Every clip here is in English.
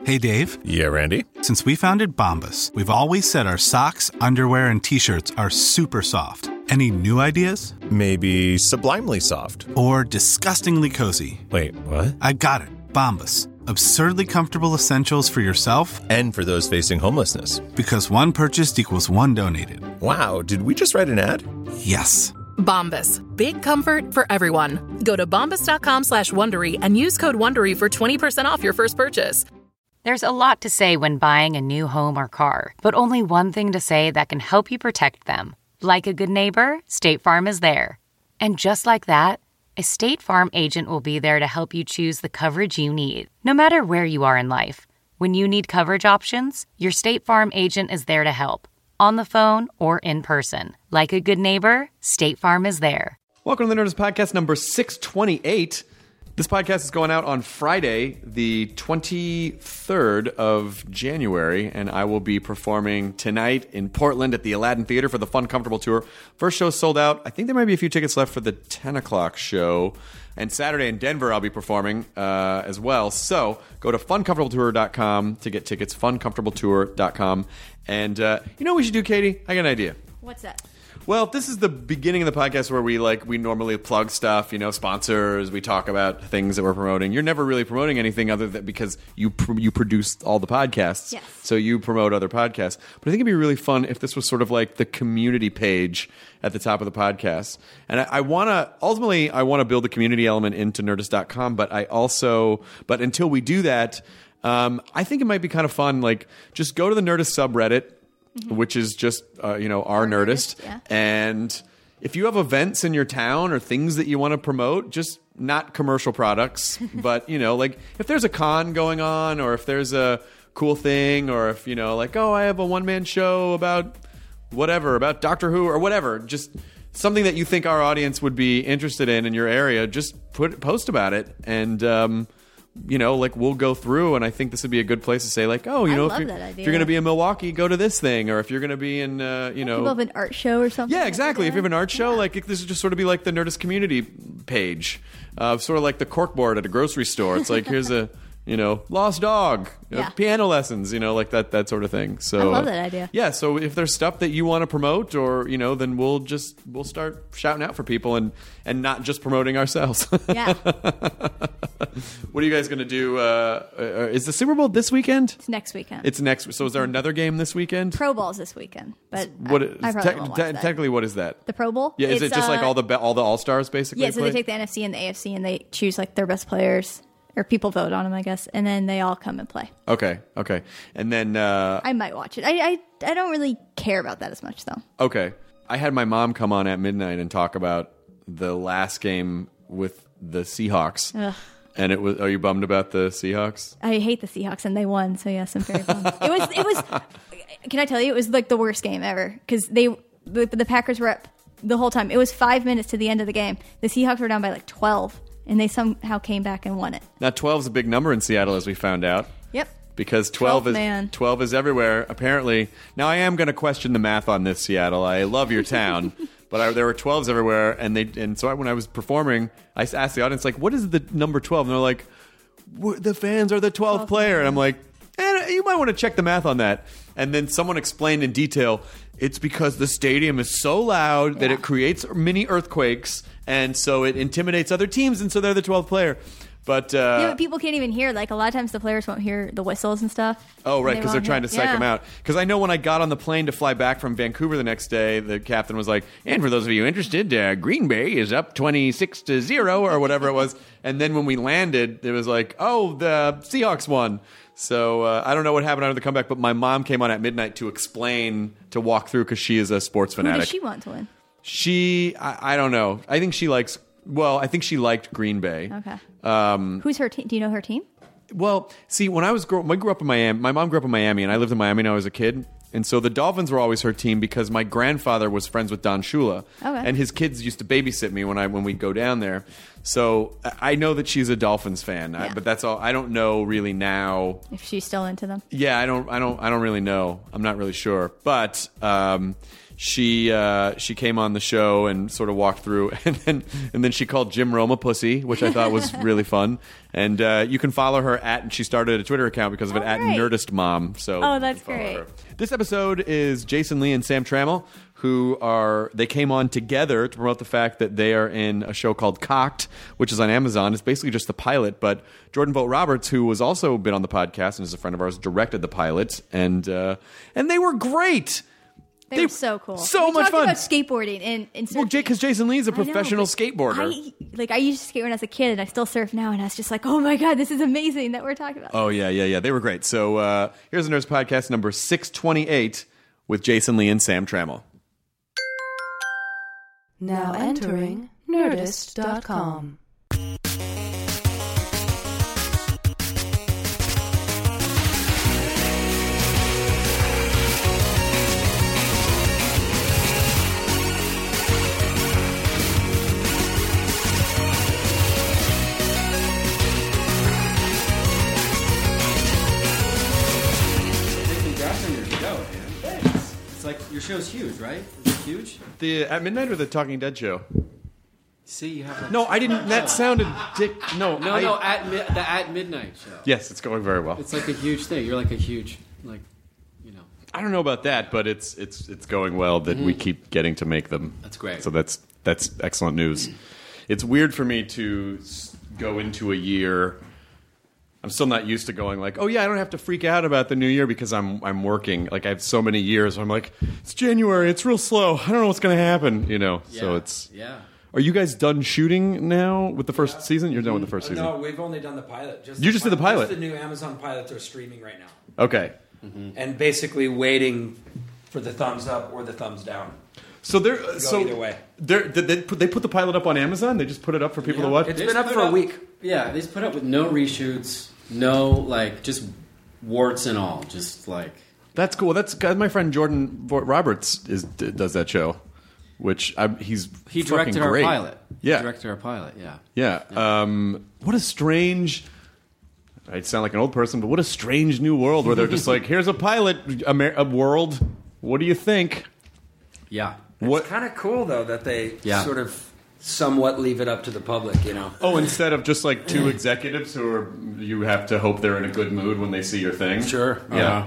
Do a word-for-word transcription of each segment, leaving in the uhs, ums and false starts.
Hey, Dave. Yeah, Randy? Since we founded Bombas, we've always said our socks, underwear, and T-shirts are super soft. Any new ideas? Maybe sublimely soft. Or disgustingly cozy. Wait, what? I got it. Bombas. Absurdly comfortable essentials for yourself and for those facing homelessness. Because one purchased equals one donated. Wow, did we just write an ad? Yes. Bombas. Big comfort for everyone. Go to bombas.com slash Wondery and use code Wondery for twenty percent off your first purchase. There's a lot to say when buying a new home or car, but only one thing to say that can help you protect them. Like a good neighbor, State Farm is there. And just like that, a State Farm agent will be there to help you choose the coverage you need, no matter where you are in life. When you need coverage options, your State Farm agent is there to help, on the phone or in person. Like a good neighbor, State Farm is there. Welcome to the Nerdist Podcast number six twenty-eight. This podcast is going out on Friday, the twenty-third of January, and I will be performing tonight in Portland at the Aladdin Theater for the Fun Comfortable Tour. First show sold out. I think there might be a few tickets left for the ten o'clock show. And Saturday in Denver, I'll be performing uh, as well. So go to fun comfortable tour dot com to get tickets, fun comfortable tour dot com. And uh, you know what we should do, Katie? I got an idea. What's that? Well, this is the beginning of the podcast where we like we normally plug stuff, you know, sponsors. We talk about things that we're promoting. You're never really promoting anything other than because you pr- you produce all the podcasts, yes. So you promote other podcasts. But I think it'd be really fun if this was sort of like the community page at the top of the podcast. And I, I want to ultimately I want to build the community element into Nerdist dot com. But I also but until we do that, um, I think it might be kind of fun. Like just go to the Nerdist subreddit. Mm-hmm. Which is just, uh, you know, our, our Nerdist. Nerdist yeah. And if you have events in your town or things that you want to promote, just not commercial products, but, you know, like if there's a con going on or if there's a cool thing or if, you know, like, oh, I have a one-man show about whatever, about Doctor Who or whatever, just something that you think our audience would be interested in in your area, just put post about it. And, um, you know, like we'll go through, and I think this would be a good place to say, like, oh, you I know, love if you're, that idea. if you're going to be in Milwaukee, go to this thing, or if you're going to be in, uh, you know, people have an art show or something. Yeah, exactly. Like if you have an art show, yeah. like this would just sort of be like the Nerdist community page, uh, sort of like the corkboard at a grocery store. It's like here's a. You know, lost dog, you know, yeah. piano lessons, you know, like that that sort of thing. So I love that idea. Uh, yeah, so if there's stuff that you want to promote, or you know, then we'll just we'll start shouting out for people and and not just promoting ourselves. Yeah. What are you guys going to do? Uh, uh, is the Super Bowl this weekend? It's next weekend. It's next. So is there another game this weekend? Pro Bowl's this weekend, but what I, is, I probably te- won't watch te- that. technically what is that? The Pro Bowl? Yeah, is it's, it just uh, like all the all the All Stars basically? Yeah, so play? they take the N F C and the A F C and they choose like their best players. Or people vote on them, I guess, and then they all come and play. Okay, okay, and then uh, I might watch it. I, I I don't really care about that as much, though. Okay, I had my mom come on at midnight and talk about the last game with the Seahawks, Ugh. and it was. Are you bummed about the Seahawks? I hate the Seahawks, and they won. So yes, I'm very bummed. it was it was. Can I tell you? It was like the worst game ever because they the, the Packers were up the whole time. It was five minutes to the end of the game. The Seahawks were down by like twelve. And they somehow came back and won it. Now, twelve is a big number in Seattle, as we found out. Yep. Because twelve is man. twelve is everywhere, apparently. Now, I am going to question the math on this, Seattle. I love your town. But I, there were twelves everywhere. And they and so I, when I was performing, I asked the audience, like, what is the number twelve? And they're like, the fans are the twelfth player. And I'm like, eh, you might want to check the math on that. And then someone explained in detail, it's because the stadium is so loud that yeah. it creates mini earthquakes, and so it intimidates other teams, and so they're the twelfth player. But, uh, yeah, but people can't even hear. Like, a lot of times the players won't hear the whistles and stuff. Oh, right, because they they're trying hear. to psych yeah. them out. Because I know when I got on the plane to fly back from Vancouver the next day, the captain was like, and for those of you interested, uh, Green Bay is up twenty-six to zero or whatever it was. And then when we landed, it was like, oh, the Seahawks won. So uh, I don't know what happened after the comeback, but my mom came on at midnight to explain, to walk through, because she is a sports fanatic. Who does she want to win? She, I, I don't know. I think she likes, well, I think she liked Green Bay. Okay. Um, Who's her team? Do you know her team? Well, see, when I was grow- I grew up in Miami, my mom grew up in Miami, and I lived in Miami when I was a kid. And so the Dolphins were always her team because my grandfather was friends with Don Shula. Okay. And his kids used to babysit me when I when we'd go down there. So I know that she's a Dolphins fan, Yeah. I, but that's all. I don't know really now. If she's still into them. Yeah, I don't I don't I don't really know. I'm not really sure. But um she uh, she came on the show and sort of walked through, and then and then she called Jim Rome a pussy, which I thought was really fun. And uh, you can follow her at, and she started a Twitter account because of it, Oh, at great. Nerdist Mom. So Oh, that's you can follow great. her. This episode is Jason Lee and Sam Trammell, who are they came on together to promote the fact that they are in a show called Cocked, which is on Amazon. It's basically just the pilot, but Jordan Vogt Roberts, who was also been on the podcast and is a friend of ours, directed the pilot, and uh, and they were great. They, They- were so cool. so we much talked fun. about skateboarding and, and surfing. Well, Jake, because Jason Lee is a I know, professional but skateboarder. I, like I used to skate when I was a kid, and I still surf now. And I was just like, "Oh my god, this is amazing that we're talking about." Oh yeah, yeah, yeah. They were great. So uh, here's the Nerds Podcast number six twenty-eight with Jason Lee and Sam Trammell. Now entering Nerdist dot com. Congrats on your show, man. Thanks. It's like your show's huge, right? Is it huge? The At Midnight or the Talking Dead show? See, you have like No, I didn't. That sounded dick. No, No, I, no, at mi- the at midnight show. Yes, it's going very well. It's like a huge thing. You're like a huge, like, you know. I don't know about that, but it's it's it's going well that we keep getting to make them. That's great. So that's that's excellent news. It's weird for me to s- go into a year. I'm still not used to going like, oh yeah, I don't have to freak out about the new year because I'm I'm working. Like I have so many years. Where I'm like, it's January. It's real slow. I don't know what's going to happen. You know. So Yeah, it's. yeah. Are you guys done shooting now with the first season? You're done with the first season. No, we've only done the pilot. Just You just did the pilot. Just the new Amazon pilots are streaming right now, Okay. and basically waiting for the thumbs up or the thumbs down. So they're so either way. They're, did they put they put the pilot up on Amazon? They just put it up for people to watch. It's They been just up put for a week. Yeah, they just put up with no reshoots, no, like, just warts and all. Just, like, That's cool. That's my friend Jordan Vogt Roberts is does that show, which I, he's he fucking directed our great. pilot. Yeah, He directed our pilot, yeah. yeah. Um, what a strange. I sound like an old person, but what a strange new world where they're just like, here's a pilot, Amer- a world. What do you think? Yeah. What? It's kind of cool though that they Yeah. sort of somewhat leave it up to the public. You know. Oh, instead of just like two executives who are, you have to hope they're in a good mood when they see your thing. Sure. Yeah.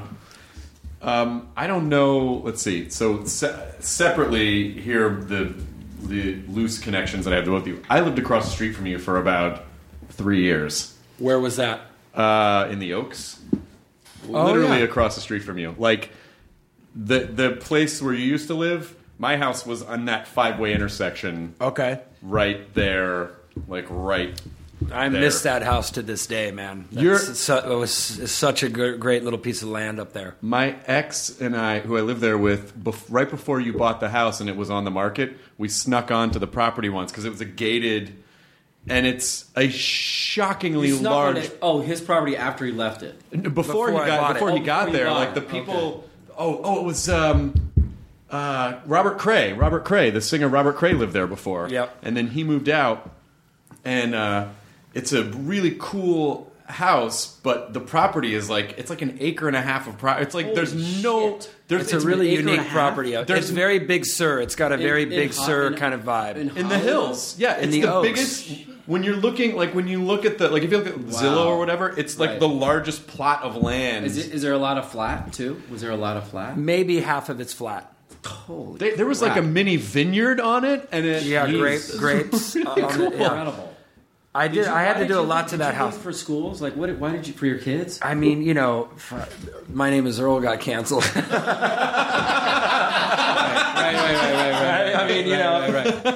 Um, I don't know. Let's see. So se- separately, here are the the loose connections that I have to both of you. I lived across the street from you for about three years Where was that? uh, in the Oaks. Oh, Literally yeah. across the street from you. Like the the place where you used to live. My house was on that five way intersection. Okay. Right there, like right. I there. miss that house to this day, man. That's, You're- su- it was it's such a good, great little piece of land up there. My ex and I, who I lived there with, bef- right before you bought the house and it was on the market, we snuck onto the property once because it was a gated, and it's a shockingly You snuck on large. it- Oh, his property after he left it. Before, Before he I got bought it. before Oh, he got before you there, bought like it. the people. Oh, oh, it was um, uh, Robert Cray. Robert Cray, the singer Robert Cray, lived there before. Yep. And then he moved out, and uh, it's a really cool house, but the property is like it's like an acre and a half of property. It's like there's no. shit. There's It's a really acre and a unique half? property. There's- It's very Big Sur. It's got a very In- in Big Ho- Sur in- kind of vibe. in in the Hollywood? hills. Yeah, it's In the the, Oaks. biggest. When you're looking, like when you look at the, like if you look at Wow. Zillow or whatever, it's like Right. the largest plot of land. Is, it, is there a lot of flat, too? Was there a lot of flat? Maybe half of it's flat. Holy They- there was like a crap. mini vineyard on it, and it, Yeah, Jeez. grape, grapes. on it, yeah. Incredible. I did. you- I had why to did do a you- lot to did that you house. look for schools? Like, what? Why did you for your kids? I mean, you know, f- my name is Earl got canceled. Right, right, right, right, right. I mean, you know,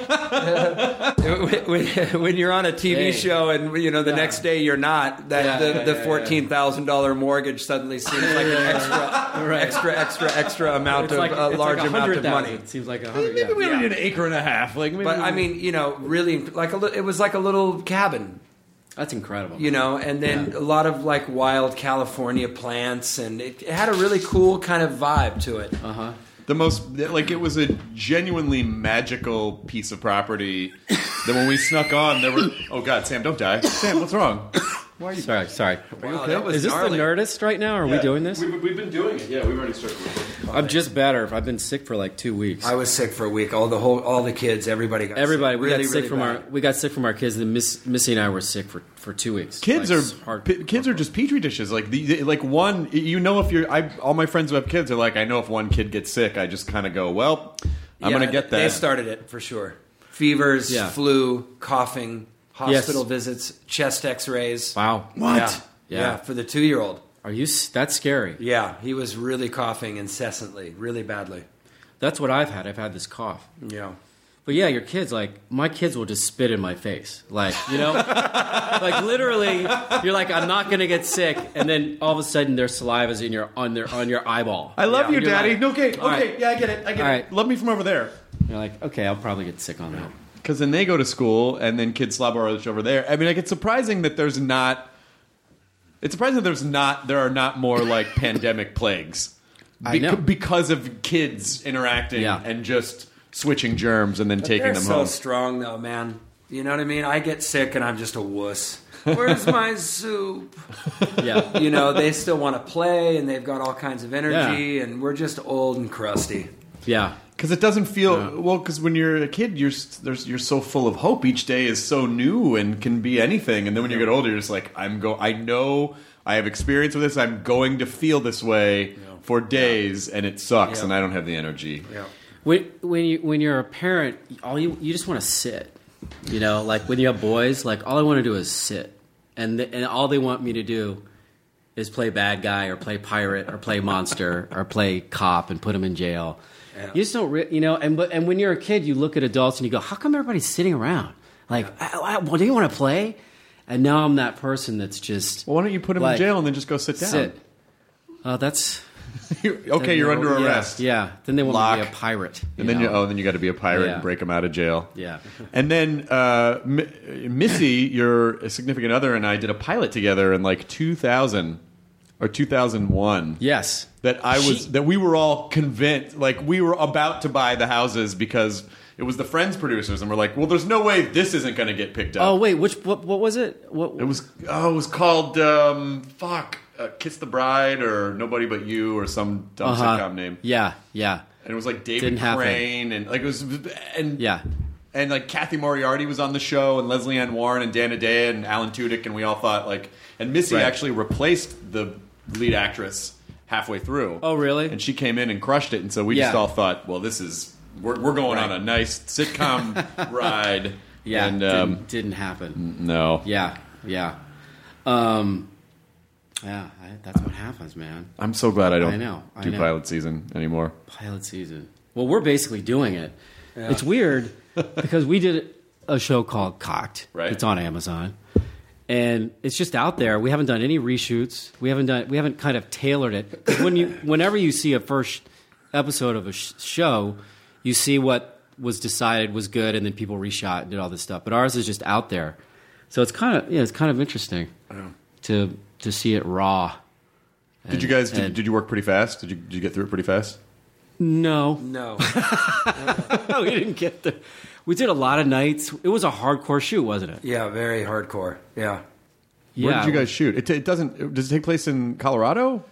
when, when you're on a T V Hey. show and you know the Yeah. next day you're not, that Yeah, the, yeah, the yeah, fourteen thousand dollar mortgage suddenly seems like an extra, Right. extra, extra, extra amount It's of like, a it's large like amount of one hundred thousand. money. It seems like a hundred. Maybe yeah. we only Yeah. need an acre and a half. Like, maybe But we- I mean, you know, really, like a li- it was like a little cabin. That's incredible. You know, and then Yeah. a lot of like wild California plants, and it, it had a really cool kind of vibe to it. Uh huh. the most like it was a genuinely magical piece of property. That when we snuck on, there were oh god, Sam, don't die, Sam, what's wrong? Why are you? Sorry, sorry. Wow, that was Is this gnarly. the Nerdist right now? Are we doing this? We've, we've been doing it. Yeah, we've already started. I'm just better. I've been sick for like two weeks. I was sick for a week. All the whole, all the kids, everybody got Everybody, sick. we really, got sick really from bad. our we got sick from our kids. And Miss, Missy and I were sick for, for two weeks. Kids Like, are hard, p- kids are just petri dishes. Like the, the- like one, you know, if you're, I all my friends who have kids are like, I know if one kid gets sick, I just kind of go, well, I'm Yeah, gonna get that. They started it for sure. Fevers, Yeah. flu, coughing, hospital Yes. visits, chest X-rays. Wow. Yeah. Yeah. yeah, for the two-year-old. Are you? s- That's scary. Yeah, he was really coughing incessantly, really badly. That's what I've had. I've had this cough. Yeah. But yeah, your kids, like, my kids will just spit in my face. Like, you know? Like, literally, you're like, I'm not going to get sick. And then all of a sudden, their saliva's in your, on, their, on your eyeball. I love Yeah. you, And you're Daddy. like, okay, all okay, right. yeah, I get it. I get All it. right. Love me from over there. You're like, okay, I'll probably get sick on that. Because then they go to school, and then kids slobber over there. I mean, like, it's surprising that there's not. It's surprising that there's not. There are not more like pandemic plagues. I know. Because of kids interacting Yeah. and just switching germs and then But taking they're them so home. strong, though, man. You know what I mean? I get sick and I'm just a wuss. Where's my soup? Yeah. You know, they still want to play and they've got all kinds of energy, and we're just old and crusty. Yeah. Because it doesn't feel well. Because when you're a kid, you're s- there's you're so full of hope. Each day is so new and can be anything. And then when you get older, you're just like, I'm go. I know I have experience with this. I'm going to feel this way for days, and it sucks, Yeah. and I don't have the energy. Yeah. When when you when you're a parent, all you you just want to sit. You know, like when you have boys, like all I want to do is sit, and th- and all they want me to do is play bad guy or play pirate or play monster or play cop and put them in jail. Yeah. You just don't, re- you know. And but and when you're a kid, you look at adults and you go, "How come everybody's sitting around? Like, I, I, well, do you want to play?" And now I'm that person that's just Well, why don't you put him like, in jail and then just go sit down? sit. Oh, that's You're- then okay, you're they're- under yeah, arrest. Yeah, then they want Lock. me to be a pirate. And then know? you oh, then you got to be a pirate Yeah. and break him out of jail. Yeah. And then uh, M- Missy, your significant other, and I did a pilot together in like two thousand or two thousand one. Yes. That I was She- that we were all convinced, like we were about to buy the houses because it was the Friends producers, and we're like, well, there's no way this isn't going to get picked up. Oh wait, which what, what was it? What It was oh, it was called um, fuck, uh, Kiss the Bride or Nobody But You or some dumb Uh-huh. sitcom name. Yeah, yeah, And it was like David Didn't happen. Crane and like it was and yeah. and like Kathy Moriarty was on the show and Leslie Ann Warren and Dana Day and Alan Tudyk, and we all thought like and Missy Right. actually replaced the lead actress halfway through. Oh, really? And she came in and crushed it, and so we just Yeah. all thought, well, this is we're, we're going Right. on a nice sitcom ride. Yeah, and didn't, um, didn't happen. no, Yeah, yeah, um, yeah. I, that's what happens, man. I'm so glad I don't I know, I do know. pilot season anymore. Pilot season. Well, we're basically doing it. It's weird because we did a show called Cocked. Right. It's on Amazon, and it's just out there. We haven't done any reshoots. We haven't done. We haven't kind of tailored it. 'Cause when you, whenever you see a first episode of a sh- show, you see what was decided was good, and then people reshot and did all this stuff. But ours is just out there, so it's kind of yeah, it's kind of interesting to to see it raw. Did you guys did, and- did you work pretty fast? Did you did you get through it pretty fast? No, No. no, we didn't get there. We did a lot of nights. It was a hardcore shoot, wasn't it? Yeah, very hardcore. Yeah. Where Yeah. did you guys shoot? It, it doesn't. Does it take place in Colorado?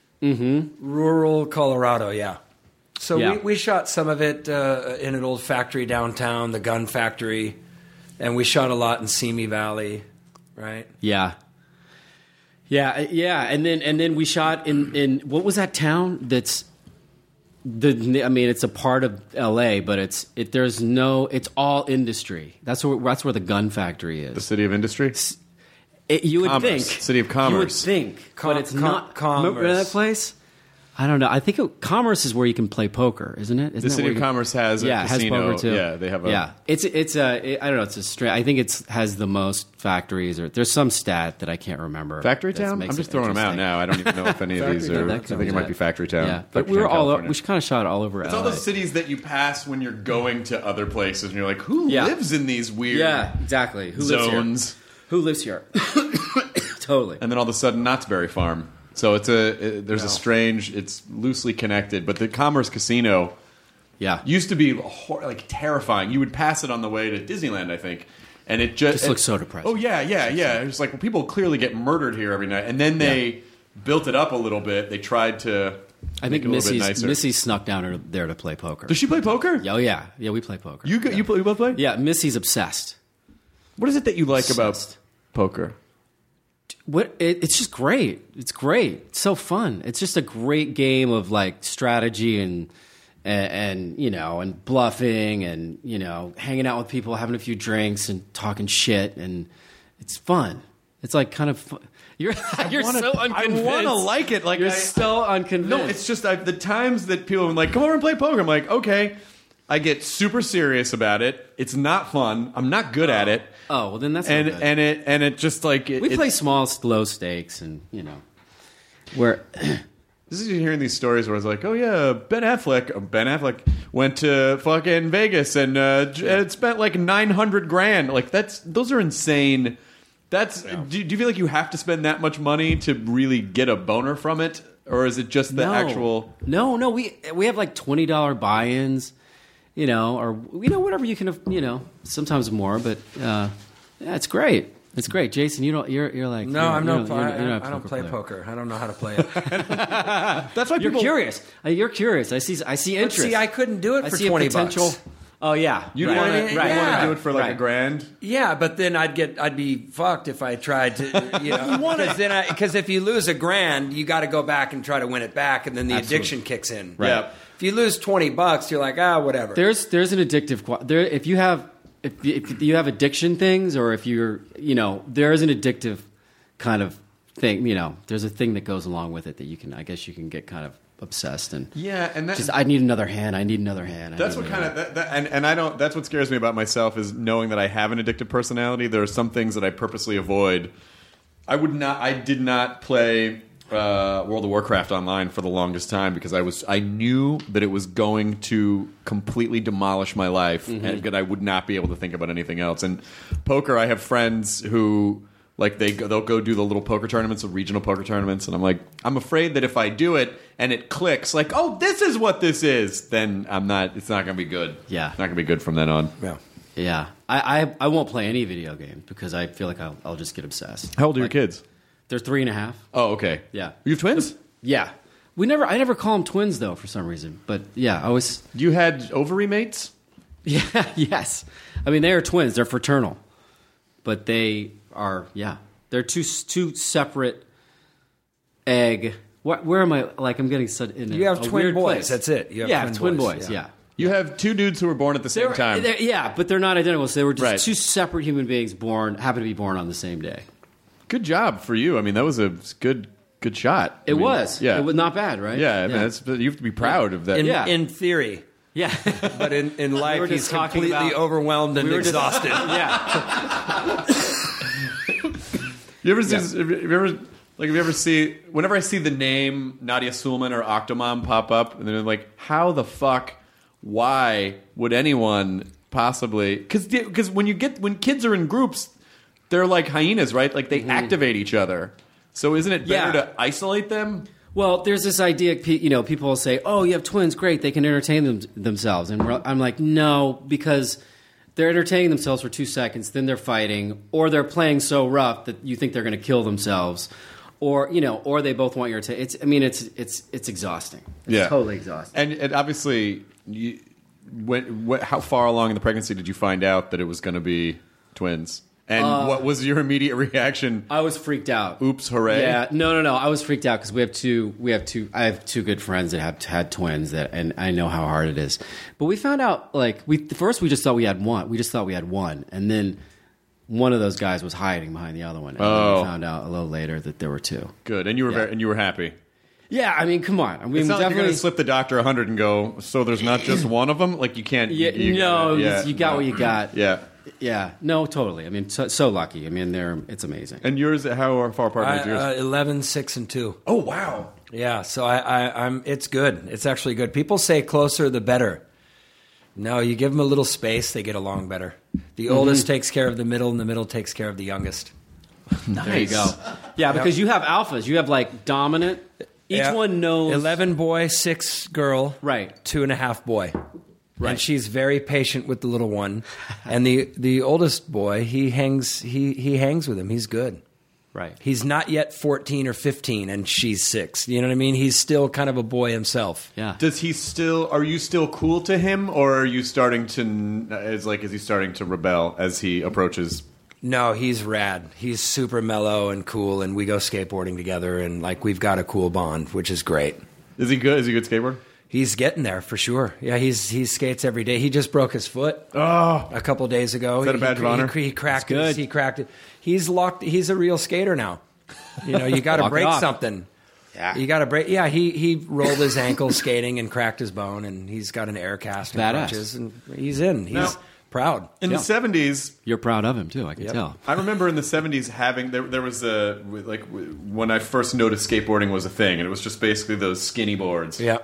Rural Colorado, yeah. So Yeah. we, we shot some of it uh, in an old factory downtown, the gun factory, and we shot a lot in Simi Valley, right? Yeah. Yeah, uh, yeah, and then and then we shot in in what was that town that's the I mean it's a part of L A, but it's it there's no it's all industry. That's where that's where the gun factory The is. city of industry. It, you would Commerce. think City of Commerce. You would think, Com- but it's com- not. commerce. Remember that place? I don't know. I think it, Commerce is where you can play poker, isn't it? Isn't The that City where of you- Commerce has a yeah, it has casino. poker too. Yeah, they have a- yeah. It's it's a it, I don't know. It's a straight. I think it's has the most factories, or there's some stat that I can't remember. Factory that Town? makes I'm just it throwing them out interesting. now. I don't even know if any of these Factory are. Town, I that think it covers might it. be Factory Town. Yeah, but Factory we were Town, all California. we kind of shot all over It's L A. all those cities that you pass when you're going to other places, and you're like, who Yeah. lives in these weird Yeah, exactly. Who lives here? zones? Who lives here? Totally. And then all of a sudden, Knott's Berry Farm. So it's a it, there's a strange. It's loosely connected, but the Commerce Casino Yeah. used to be hor- like terrifying. You would pass it on the way to Disneyland, I think, and it just, Just looks so depressing. Oh yeah, yeah, yeah. It's like well, people clearly get murdered here every night, and then they Yeah. built it up a little bit. They tried to. I make think it a little bit Missy's, nicer. Missy snuck down there to play poker. Does she play poker? Oh yeah, yeah, we play poker. You go, yeah. you play, you both play? Yeah, Missy's obsessed. What is it that you like Obsessed. about poker? What it, it's just great. It's great. It's so fun. It's just a great game of like strategy and, and and you know and bluffing and you know hanging out with people, having a few drinks and talking shit, and it's fun. It's like kind of fun. You're you're wanna- so I unconvinced. wanna like it, like you're I- so unconvinced. No, it's just I, the times that people are like, "Come over and play poker." I'm like, okay. I get super serious about it. It's not fun. I'm not good at it. oh well, then that's and not good. and it and it just like it, we it- play small, low stakes, and you know where. This is you hearing these stories where it's like, oh yeah, Ben Affleck, Ben Affleck went to fucking Vegas and uh, j- uh, spent like nine hundred grand. Like that's those are insane. That's do, do you feel like you have to spend that much money to really get a boner from it, or is it just the no. actual? No, no, we we have like twenty dollar buy-ins, you know, or you know whatever you can, you know, sometimes more, but uh, yeah, it's great. It's great, Jason. You don't. You're. You're like. No, you're, I'm you're, no. you're, I, you're not a I don't poker play player. poker. I don't know how to play it. That's why You're people, curious. Uh, You're curious. I see. I see But interest. see, I couldn't do it I for see a twenty potential. bucks. Oh yeah. You right. want to Right. you Yeah. want to do it for like a Right. grand. Yeah, but then I'd get I'd be fucked if I tried to, you know, because then I because if you lose a grand, you got to go back and try to win it back, and then the Absolutely. addiction kicks in. Right. Yeah. If you lose twenty bucks, you're like, ah, whatever. There's there's an addictive qua- there if you have if you, if you have addiction things or if you're you know there is an addictive kind of thing, you know, there's a thing that goes along with it that you can I guess you can get kind of obsessed and Yeah, and that, just I need another hand, I need another hand. I That's need what another kind of that, that, and and I don't. That's what scares me about myself is knowing that I have an addictive personality. There are some things that I purposely avoid. I would not. I did not play uh, World of Warcraft online for the longest time because I was. I knew that it was going to completely demolish my life, and that I would not be able to think about anything else. And poker, I have friends who. Like they go, they'll go do the little poker tournaments, the regional poker tournaments, and I'm like, I'm afraid that if I do it and it clicks, like, oh, this is what this is, then I'm not. It's not going to be good. Yeah. it's not going to be good from then on. yeah. Yeah, I, I I won't play any video games because I feel like I'll, I'll just get obsessed. How old are Like, your kids? They're three and a half. Oh, okay. Yeah. You have twins? Yeah, we never. I never call them twins though for some reason. But yeah, I was. You had ovary mates? Yeah. Yes. I mean, they are twins. They're fraternal, but they are. Yeah, they're two two separate egg. What, where am I? Like I'm getting such in a, You have a twin weird boys. place. That's it. You have yeah, twin twin boys, boys. yeah. Yeah. You have two dudes who were born at the They same were- time. they're- yeah, but they're not identical. So they were just Right. two separate human beings born, happen to be born on the same day. Good job for you. I mean, that was a good good shot. It I mean, was. Yeah. It was not bad, right? yeah, I mean, That's, you have to be proud of that. In, Yeah. in theory. Yeah. But in, in life, were just he's talking completely about- overwhelmed and we were just- exhausted. yeah. You ever see? Have you ever like? Have you ever see? Whenever I see the name Nadia Sulman or Octomom pop up, and they're like, "How the fuck? Why would anyone possibly?" Because because when you get when kids are in groups, they're like hyenas, right? Like they activate each other. So isn't it better Yeah. to isolate them? Well, there's this idea, pe- you know, people will say, "Oh, you have twins, great, they can entertain them, themselves," and we're, I'm like, no, because they're entertaining themselves for two seconds, then they're fighting, or they're playing so rough that you think they're going to kill themselves, or you know, or they both want your attention. It's, I mean, it's it's it's exhausting. It's Yeah. totally exhausting. And, and obviously, you, when, what, how far along in the pregnancy did you find out that it was going to be twins? And Uh, what was your immediate reaction? I was freaked out. Oops, hooray! Yeah, no, no, no. I was freaked out because we have two. We have two. I have two good friends that have had twins, that, and I know how hard it is. But we found out, like, we first we just thought we had one. We just thought we had one, and then one of those guys was hiding behind the other one. And then Oh. we found out a little later that there were two. Good, and you were Yeah. very, and you were happy. Yeah, I mean, come on. I mean, It's not like you're definitely. going to slip the doctor a hundred and go. So there's not just one of them. Like you can't. yeah, you, you no, gotta- yeah, you got no. what you got. Yeah. Yeah, no, totally. I mean, so, so lucky. I mean, they're it's amazing. And yours? How far apart I, is yours? uh, eleven, six, and two. oh wow! Yeah, so I, I, I'm. It's good. It's actually good. People say closer the better. No, you give them a little space, they get along better. The Mm-hmm. oldest takes care of the middle, and the middle takes care of the youngest. Nice. There you go. Yeah, because you have alphas. You have like dominant. Each Yeah. one knows. Eleven boy, six girl, Right. two and a half boy. Right. And she's very patient with the little one. And the the oldest boy, he hangs he he hangs with him. He's good. Right. He's not yet fourteen or fifteen, and she's six. You know what I mean? He's still kind of a boy himself. Yeah. Does he still? Are you still cool to him, or are you starting to? Is like is he starting to rebel as he approaches? No, he's rad. He's super mellow and cool, and we go skateboarding together, and like we've got a cool bond, which is great. Is he good? Is he a good skateboarder? He's getting there for sure. Yeah, he's he skates every day. He just broke his foot Oh, a couple days ago. Is that a he, badge he, of honor? He, he cracked That's it. good. He cracked it. He's locked. He's a real skater now. You know, you got to Walk it break off. something. Yeah, you got to break. Yeah, he he rolled his ankle skating and cracked his bone, and he's got an air cast and Badass. crutches, and he's in. He's Now- proud. in Yeah. the seventies. You're proud of him too. I can Yep. tell. I remember in the seventies having there there was a like when I first noticed skateboarding was a thing, and it was just basically those skinny boards. Yeah.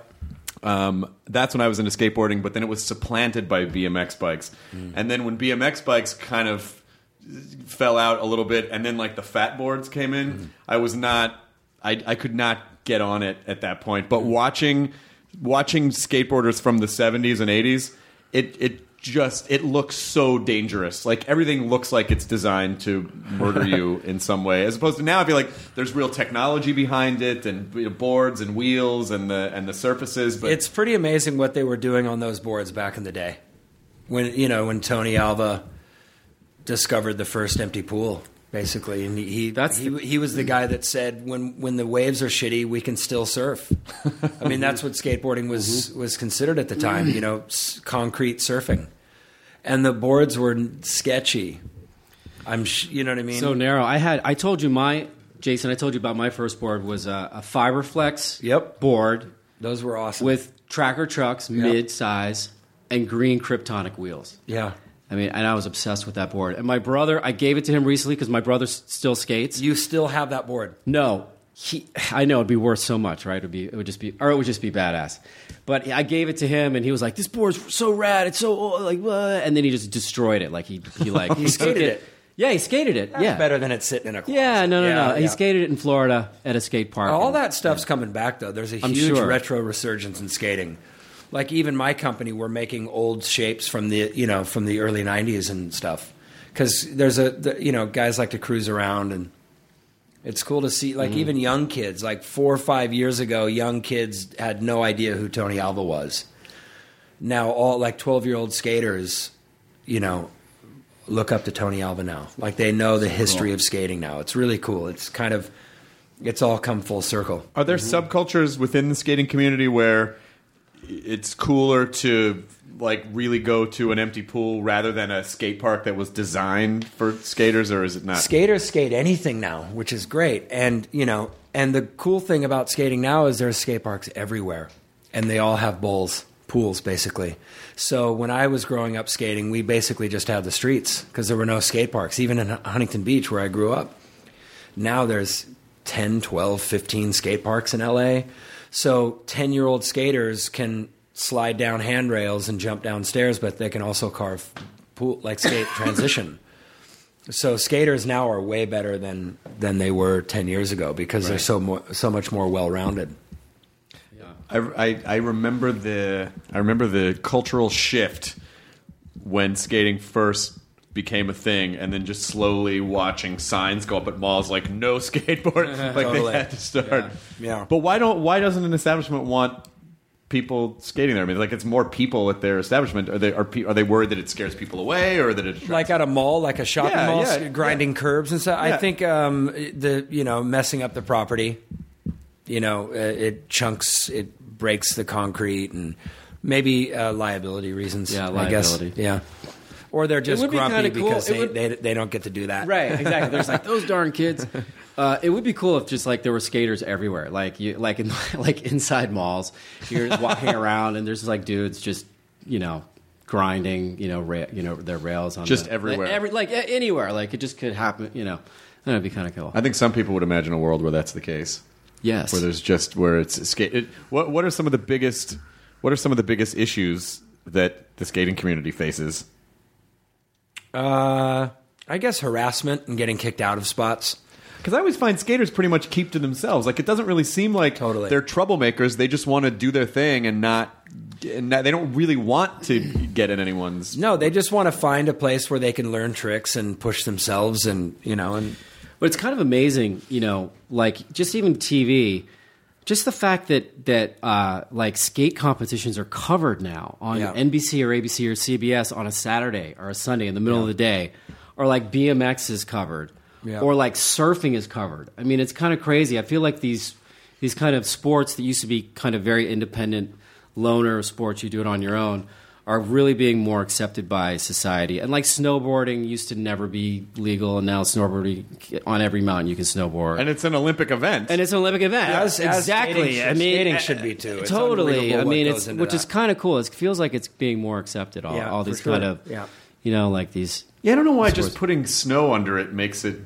Um, that's when I was into skateboarding, but then it was supplanted by B M X bikes. Mm. And then when B M X bikes kind of fell out a little bit, and then like the fat boards came in, Mm. I was not, I, I could not get on it at that point. But watching, watching skateboarders from the seventies and eighties, it, it just, it looks so dangerous. Like everything looks like it's designed to murder you in some way, as opposed to now I feel like there's real technology behind it, and you know, boards and wheels and the, and the surfaces. But It's pretty amazing what they were doing on those boards back in the day. When you know, when Tony Alva discovered the first empty pool, basically, and he he, That's he, the- he was the guy that said when when the waves are shitty, we can still surf. I mean, that's what skateboarding was was considered at the time. You know, s- concrete surfing, and the boards were sketchy. I'm, sh- you know what I mean? So narrow. I had. I told you my Jason. I told you about my first board was a, a Fiberflex. Yep. Board Those were awesome. with tracker trucks, mid size, and green Kryptonic wheels. yeah. I mean, and I was obsessed with that board. And my brother, I gave it to him recently because my brother s- still skates. You still have that board. No, he. I know it'd be worth so much, right? It'd be. It would just be, or it would just be badass. But I gave it to him, and he was like, "This board's so rad. It's so like," what? And then he just destroyed it. Like he, he like He skated took it. Yeah, he skated it. That's yeah, better than it sitting in a closet. Yeah, no, no, Yeah, no. He yeah. skated it in Florida at a skate park. All and- that stuff's coming back, though. There's a I'm huge sure. retro resurgence in skating. Like even my company, we're making old shapes from the you know from the early nineties and stuff. Because there's a the, you know guys like to cruise around, and it's cool to see. Like even young kids, like four or five years ago, young kids had no idea who Tony Alva was. Now all like twelve year old skaters, you know, look up to Tony Alva now. Like they know the history of skating now. It's really cool. It's kind of it's all come full circle. are there subcultures within the skating community where it's cooler to like really go to an empty pool rather than a skate park that was designed for skaters, or is it not? Skaters skate anything now, which is great. And, you know, and the cool thing about skating now is there's skate parks everywhere. And they all have bowls, pools, basically. So when I was growing up skating, we basically just had the streets because there were no skate parks, even in Huntington Beach where I grew up. Now there's ten, twelve, fifteen skate parks in L A. So ten-year-old skaters can slide down handrails and jump downstairs, but they can also carve pool, like skate transition. So skaters now are way better than than they were ten years ago because they're so more, so much more well-rounded. I, I, I remember the I remember the cultural shift when skating first became a thing, and then just slowly watching signs go up at malls like no skateboard, like Totally. they had to start. Yeah. Yeah. But why don't why doesn't an establishment want people skating there? I mean, like it's more people at their establishment. Are they are pe- are they worried that it scares people away, or that it Like at a mall, like a shopping Yeah, mall, yeah, grinding yeah. curbs and stuff. Yeah. I think um, the you know messing up the property, you know, uh, it chunks, it breaks the concrete, and maybe uh, liability reasons. Yeah, I guess. liability. Yeah. Or they're just would be grumpy kinda cool. because It they, would- they they don't get to do that. Right, exactly. There's like those darn kids. Uh, it would be cool if just like there were skaters everywhere, like you, like in like inside malls. You're just walking around and there's just like dudes just you know grinding, you know, ra- you know their rails on Just the- everywhere. like, every, like a- anywhere. Like it just could happen, you know. That'd be kind of cool. I think some people would imagine a world where that's the case. Yes. Where there's just where it's skate. It, what what are some of the biggest what are some of the biggest issues that the skating community faces? Uh, I guess harassment and getting kicked out of spots. Because I always find skaters pretty much keep to themselves. Like it doesn't really seem like Totally. they're troublemakers. They just want to do their thing and not and they don't really want to get in anyone's. No, they just want to find a place where they can learn tricks and push themselves, and you know, and But it's kind of amazing, you know, like just even T V, just the fact that that uh, like skate competitions are covered now on Yeah. N B C or A B C or C B S on a Saturday or a Sunday in the middle Yeah. of the day, or like B M X is covered, Yeah. or like surfing is covered. I mean, it's kind of crazy. I feel like these these kind of sports that used to be kind of very independent loner sports, you do it on your own, are really being more accepted by society. And like snowboarding used to never be legal, and now snowboarding on every mountain you can snowboard. And it's an Olympic event. And it's an Olympic event. As- as exactly. skating I should- mean, skating uh, should be, too. It's totally. unbelievable I what mean, goes it's into which that. is kind of cool. It feels like it's being more accepted. All, Yeah, all for these sure. kind of, Yeah. you know, like these. yeah, I don't know why sports. just putting snow under it makes it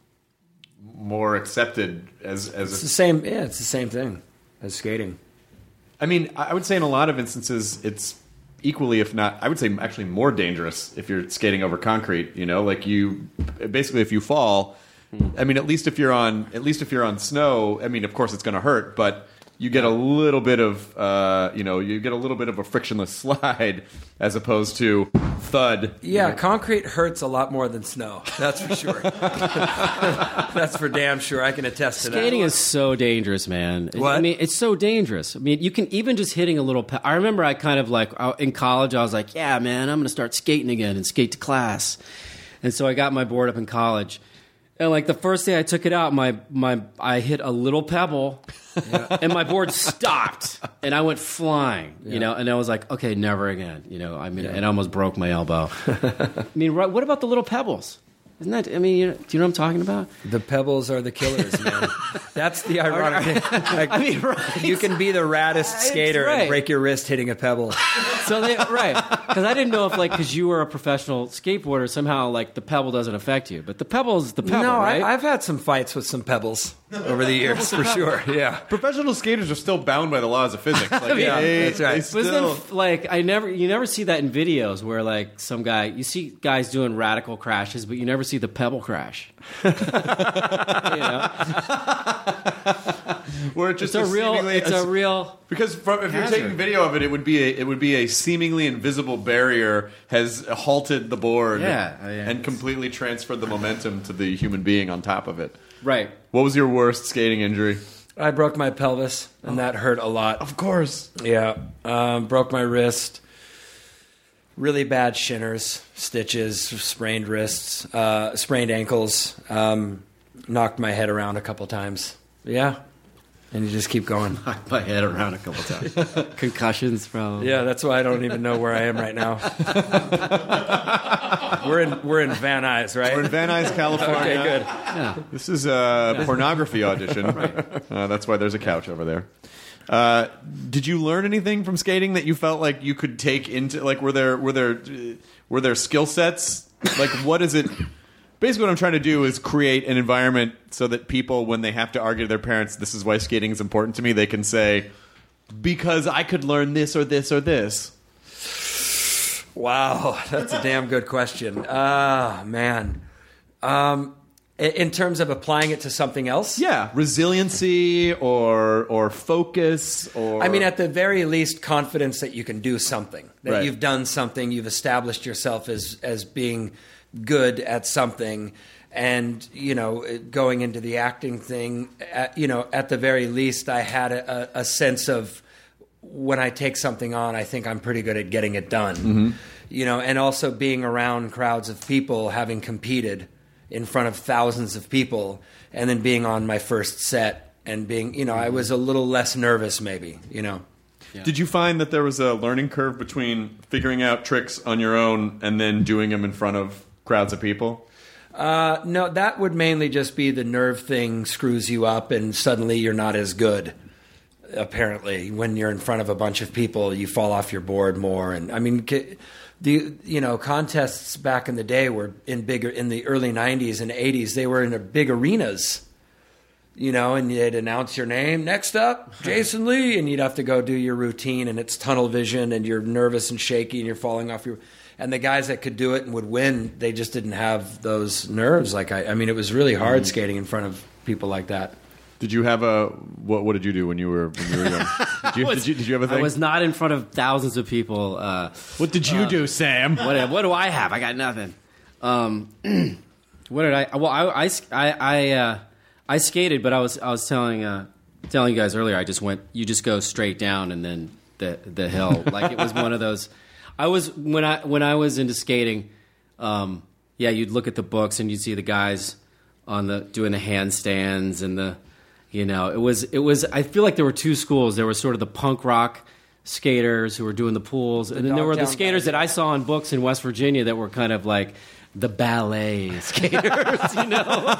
more accepted as as it's a the same. Yeah, it's the same thing as skating. I mean, I would say in a lot of instances, it's equally, if not, I would say actually more dangerous if you're skating over concrete. You know, like you basically, if you fall, I mean, at least if you're on, at least if you're on snow, I mean, of course, it's going to hurt, but you get a little bit of, uh, you know, you get a little bit of a frictionless slide as opposed to thud. Yeah, concrete hurts a lot more than snow. That's for sure. That's for damn sure. I can attest to that. Skating is so dangerous, man. I What? mean, it's so dangerous. I mean, you can even just hitting a little. Pe- I remember I kind of like I- in college, I was like, "Yeah, man, I'm going to start skating again and skate to class." And so I got my board up in college, and like the first day I took it out, my my I hit a little pebble, and my board stopped, and I went flying. You know, and I was like, "Okay, never again." You know, I mean, and I almost broke my elbow. I mean, right, what about the little pebbles? Isn't that? I mean, you know, do you know what I'm talking about? The pebbles are the killers, man. That's the ironic thing. Like, I mean, right. you can be the raddest skater right. and break your wrist hitting a pebble. So they right because I didn't know if like because you were a professional skateboarder somehow like the pebble doesn't affect you, but the pebble is the pebble, no, right? I, I've had some fights with some pebbles over the years, for sure. Yeah. Professional skaters are still bound by the laws of physics. Like, Yeah, they- that's right. they But isn't still- it, like I never you never see that in videos where like some guy you see guys doing radical crashes, but you never see the pebble crash. you know, where it just it's a real, seemingly- it's a real. Because from, if you're hazard. taking video of it, it would be a, it would be a seemingly invisible barrier has halted the board, Yeah, I mean, and it's- completely transferred the momentum to the human being on top of it. Right. What was your worst skating injury? I broke my pelvis, and that hurt a lot. Of course, Yeah. Um, broke my wrist. Really bad shinners, stitches, sprained wrists, uh, sprained ankles. Um, knocked my head around a couple times. Yeah. And you just keep going. Knocked my head around a couple times. Concussions from. Yeah, that's why I don't even know where I am right now. we're in we're in Van Nuys, right? we're in Van Nuys, California. Okay, good. Yeah. This is a pornography audition. Uh, that's why there's a couch over there. Uh, did you learn anything from skating that you felt like you could take into like were there were there uh, were there skill sets? Like what is it? Basically, what I'm trying to do is create an environment so that people, when they have to argue to their parents, this is why skating is important to me, they can say, because I could learn this or this or this. Wow, that's a damn good question. Ah, man. Um, i- in terms of applying it to something else? Yeah, resiliency or or focus or I mean, at the very least, confidence that you can do something, that Right. you've done something, you've established yourself as as being good at something, and you know, going into the acting thing, at, you know, at the very least, I had a, a sense of when I take something on, I think I'm pretty good at getting it done. Mm-hmm. You know, and also being around crowds of people, having competed in front of thousands of people, and then being on my first set and being, you know, I was a little less nervous, maybe, you know. Did you find that there was a learning curve between figuring out tricks on your own and then doing them in front of crowds of people? Uh, no, that would mainly just be the nerve thing screws you up, and suddenly you're not as good. Apparently, when you're in front of a bunch of people, you fall off your board more. And I mean, the you know contests back in the day were in bigger in the early nineties and eighties. They were in a big arenas. You know, and you'd announce your name. Next up, Jason Lee, and you'd have to go do your routine, and it's tunnel vision, and you're nervous and shaky, and you're falling off your. And the guys that could do it and would win, they just didn't have those nerves. Like I, I mean, it was really hard skating in front of people like that. Did you have a what? What did you do when you were when you were young? Did you, was, did you, did you have a thing? I was not in front of thousands of people. Uh, what did you uh, do, Sam? What, what do I have? I got nothing. Um, what did I? Well, I I I I, uh, I skated, but I was I was telling uh, telling you guys earlier. I just went. You just go straight down and then the the hill. Like it was one of those. I was when I when I was into skating. Um, yeah, you'd look at the books and you'd see the guys on the doing the handstands and the. You know, it was, it was, I feel like there were two schools. There was sort of the punk rock skaters who were doing the pools. And then there were the skaters that I saw in books in West Virginia that were kind of like the ballet skaters, you know?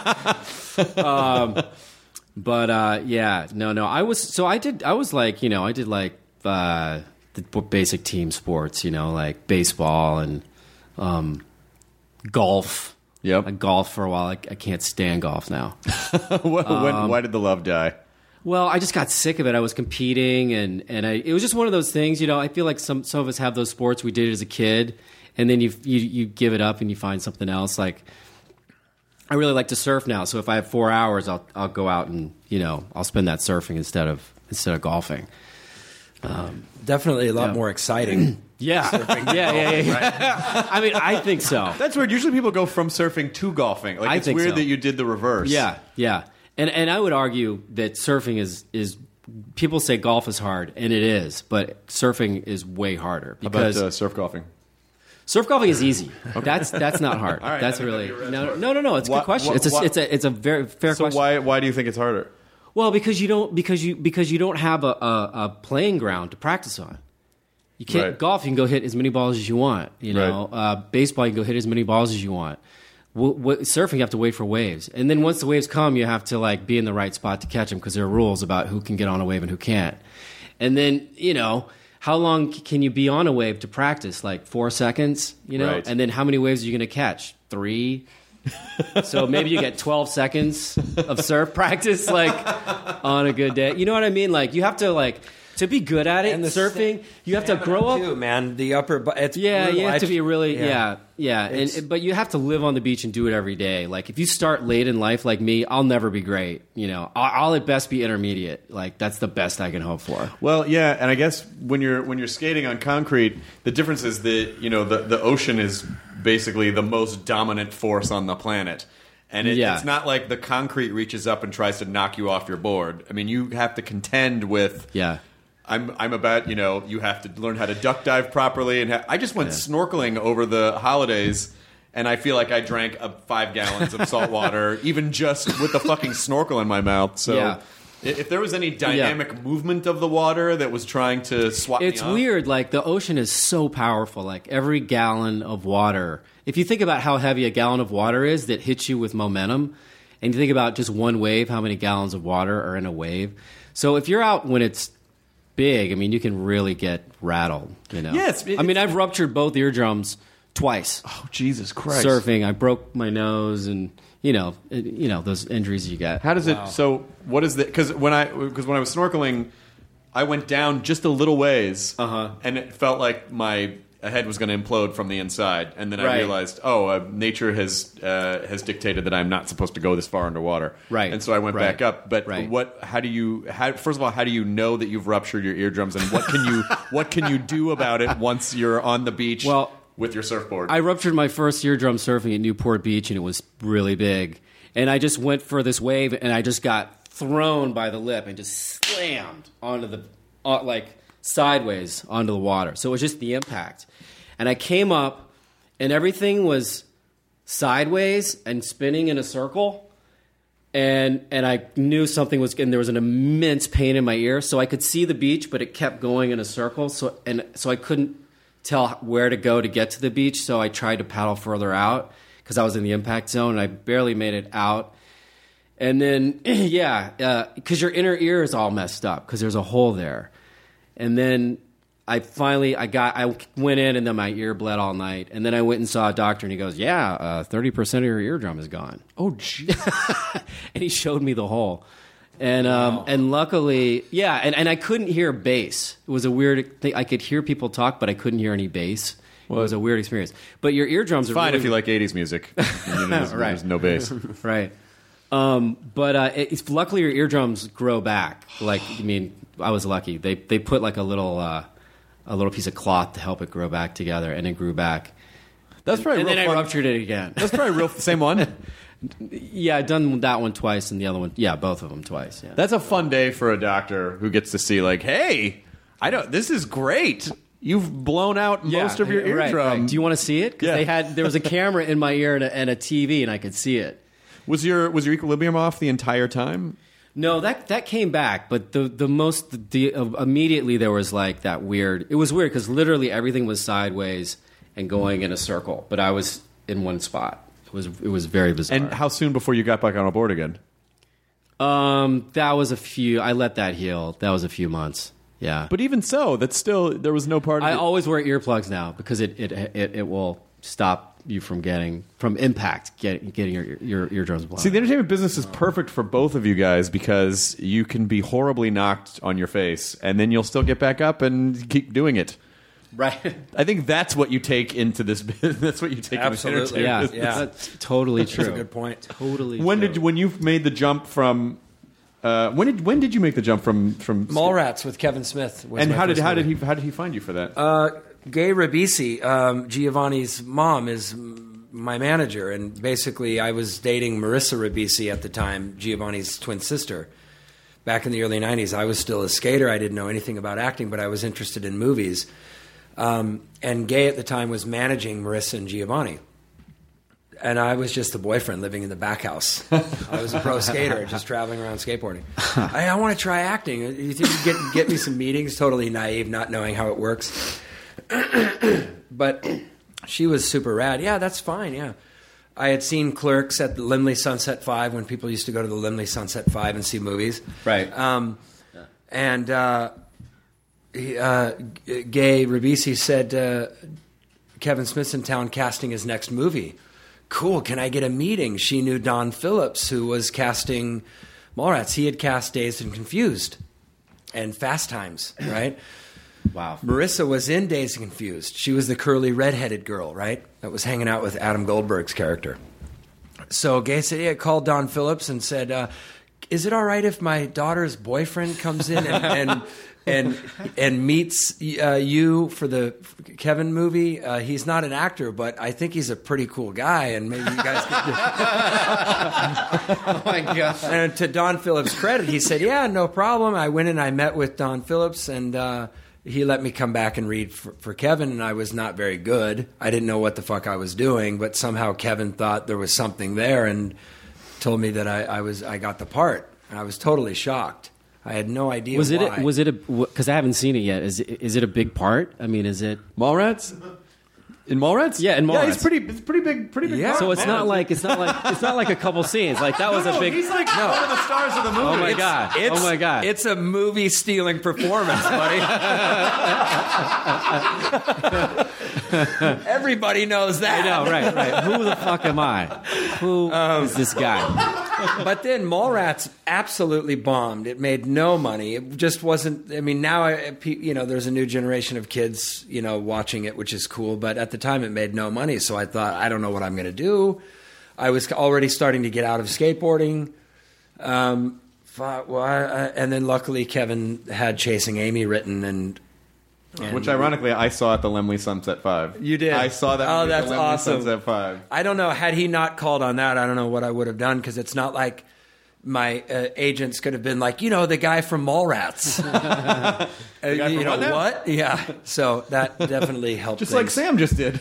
um, but, uh, yeah, no, no. I was, so I did, I was like, you know, I did like uh, the basic team sports, you know, like baseball and um, golf. Yep. I golfed for a while. I, I can't stand golf now. when, um, why did the love die? Well, I just got sick of it. I was competing, and, and I, it was just one of those things. You know, I feel like some some of us have those sports we did as a kid, and then you you you give it up and you find something else. Like I really like to surf now, so if I have four hours, I'll I'll go out and you know I'll spend that surfing instead of instead of golfing. Um, Definitely a lot yeah. more exciting. Yeah. yeah, yeah, yeah, yeah. Right? I mean, I think so. That's weird. Usually people go from surfing to golfing. Like, I it's think weird so. that you did the reverse. Yeah, yeah. And and I would argue that surfing is is people say golf is hard, and it is, but surfing is way harder because How about uh, surf golfing? Surf golfing is easy. Okay. That's that's not hard. All right, that's really no, no no no. It's a why, good question. Why, it's a why, it's a it's a very fair so question. So why why do you think it's harder? Well, because you don't because you because you don't have a, a, a playing ground to practice on. You can't right. golf. You can go hit as many balls as you want. You know, right. uh, baseball. You can go hit as many balls as you want. W- w- surfing, you have to wait for waves, and then once the waves come, you have to like be in the right spot to catch them because there are rules about who can get on a wave and who can't. And then you know, how long c- can you be on a wave to practice? Like four seconds, you know. Right. And then how many waves are you going to catch? Three. So maybe you get twelve seconds of surf practice, like on a good day. You know what I mean? Like you have to like. To be good at it, and the surfing, you have to grow up. Too, man, the upper, it's yeah, brutal. you have to be really, yeah, yeah, yeah. And, but you have to live on the beach and do it every day. Like if you start late in life, like me, I'll never be great. You know, I'll, I'll at best be intermediate. Like that's the best I can hope for. Well, yeah, and I guess when you're when you're skating on concrete, the difference is that you know the the ocean is basically the most dominant force on the planet. And it, yeah. it's not like the concrete reaches up and tries to knock you off your board. I mean, you have to contend with. Yeah. I'm I'm about, you know, you have to learn how to duck dive properly. And ha- I just went yeah. snorkeling over the holidays, and I feel like I drank uh, five gallons of salt water, even just with the fucking snorkel in my mouth. So yeah. if there was any dynamic yeah. movement of the water that was trying to swap it's me off. weird. Like the ocean is so powerful. Like every gallon of water, if you think about how heavy a gallon of water is that hits you with momentum, and you think about just one wave, how many gallons of water are in a wave. So if you're out when it's big, I mean, you can really get rattled, you know? Yes. Yeah, I mean, I've ruptured both eardrums twice. Oh, Jesus Christ. Surfing. I broke my nose and, you know, it, you know, those injuries you get. How does wow. it, so what is the, because when I, because when I was snorkeling, I went down just a little ways, uh-huh. and it felt like my head was going to implode from the inside, and then I right. realized, oh, uh, nature has uh, has dictated that I'm not supposed to go this far underwater, right? And so I went right. back up. But right. what? How do you? How, first of all, how do you know that you've ruptured your eardrums, and what can you what can you do about it once you're on the beach? Well, with your surfboard, I ruptured my first eardrum surfing at Newport Beach, and it was really big. And I just went for this wave, and I just got thrown by the lip and just slammed onto the uh, like sideways onto the water. So it was just the impact. And I came up, and everything was sideways and spinning in a circle. And and I knew something was, and there was an immense pain in my ear. So I could see the beach, but it kept going in a circle. So and so I couldn't tell where to go to get to the beach. So I tried to paddle further out because I was in the impact zone, and I barely made it out. And then, yeah, because uh, your inner ear is all messed up because there's a hole there. And then I finally, I got, I went in, and then my ear bled all night. And then I went and saw a doctor, and he goes, yeah, uh, thirty percent of your eardrum is gone. Oh, jeez. And he showed me the hole. And um, wow. and luckily, yeah, and, and I couldn't hear bass. It was a weird thing. I could hear people talk, but I couldn't hear any bass. Well, it was a weird experience. But your eardrums it's are fine really... if you like eighties music. You know, there's, right. there's no bass. Right. Um, but uh, it's, luckily your eardrums grow back. Like, I mean, I was lucky. They they put like a little uh, a little piece of cloth to help it grow back together, and it grew back. That's probably and real then fun. I ruptured it again. That's probably real. Same one. Yeah, I've done that one twice, and the other one, yeah, both of them twice. Yeah. That's a fun day for a doctor who gets to see, like, hey, I don't. This is great. You've blown out Yeah, most of your right, eardrum. right. Do you want to see it? Because Yeah. they had there was a camera in my ear and a, and a T V, and I could see it. Was your was your equilibrium off the entire time? No, that that came back, but the the most the, the uh, immediately there was like that weird. It was weird because literally everything was sideways and going in a circle, but I was in one spot. It was it was very bizarre. And how soon before you got back on board again? Um, that was a few. I let that heal. That was a few months. Yeah, But even so, that's still there was no part of I it. always wear earplugs now because it it it, it will stop you from getting from impact getting getting your your eardrums blown. See, the entertainment business is perfect for both of you guys because you can be horribly knocked on your face, and then you'll still get back up and keep doing it. Right. I think that's what you take into this business. That's what you take Absolutely. into Yeah, entertainment business. Yeah. that's totally true. That's a good point. Totally. When true. did when you made the jump from? Uh, when did when did you make the jump from from Mallrats with Kevin Smith. Was And my how did first how did movie. he how did he find you for that? Uh, Gay Ribisi, um, Giovanni's mom, is m- my manager, and basically I was dating Marissa Ribisi at the time, Giovanni's twin sister. Back in the early nineties, I was still a skater. I didn't know anything about acting, but I was interested in movies. Um, and Gay at the time was managing Marissa and Giovanni. And I was just the boyfriend living in the back house. I was a pro skater, just traveling around skateboarding. I, I want to try acting. You think you get get me some meetings? Totally naive, not knowing how it works. But she was super rad. Yeah, that's fine. Yeah, I had seen Clerks at the Limley Sunset Five when people used to go to the Limley Sunset Five and see movies. Right. Um, and uh, he, uh, G- Gay Ribisi said, uh, "Kevin Smith's in town casting his next movie. Cool, can I get a meeting?" She knew Don Phillips, who was casting Mallrats. He had cast Dazed and Confused and Fast Times, right? Wow. Marissa was in Dazed and Confused. She was the curly redheaded girl, right? That was hanging out with Adam Goldberg's character. So Gay said, yeah, called Don Phillips and said, uh, is it all right if my daughter's boyfriend comes in and and and, and meets uh, you for the Kevin movie? Uh, he's not an actor, but I think he's a pretty cool guy, and maybe you guys could... Oh my god. And to Don Phillips' credit, he said, yeah, no problem. I went and I met with Don Phillips, and uh, he let me come back and read for, for Kevin, and I was not very good. I didn't know what the fuck I was doing, but somehow Kevin thought there was something there and told me that I, I was I got the part. And I was totally shocked. I had no idea Was it why. a, was it a because I haven't seen it yet. Is it, is it a big part? I mean, is it Mallrats? In Mallrats? Yeah, in Yeah, Mallrats. he's pretty. It's pretty big. Pretty big. Yeah. part, So it's man. not like it's not like it's not like a couple scenes. Like that was No, a big. He's like one of the stars of the movie. Oh my It's- god! it's- oh my god! It's a movie stealing performance, buddy. Everybody knows that. I know, right, right. Who the fuck am I? Who Um, is this guy? But then Mallrats absolutely bombed. It made no money. It just wasn't. I mean, now I, you know, there's a new generation of kids, you know, watching it, which is cool. But at the time, it made no money. So I thought, I don't know what I'm going to do. I was already starting to get out of skateboarding. Um, thought, well, I, I, and then luckily Kevin had Chasing Amy written, and, and Which, ironically, I saw at the Lemley Sunset Five. You did? I saw that. Oh, movie at that's the Lemley awesome. Sunset Five. I don't know. Had he not called on that, I don't know what I would have done, because it's not like my uh, agents could have been like, you know, the guy from Mallrats. uh, guy you from know what now? what? Yeah. So that definitely helped. Just like things. Sam just did.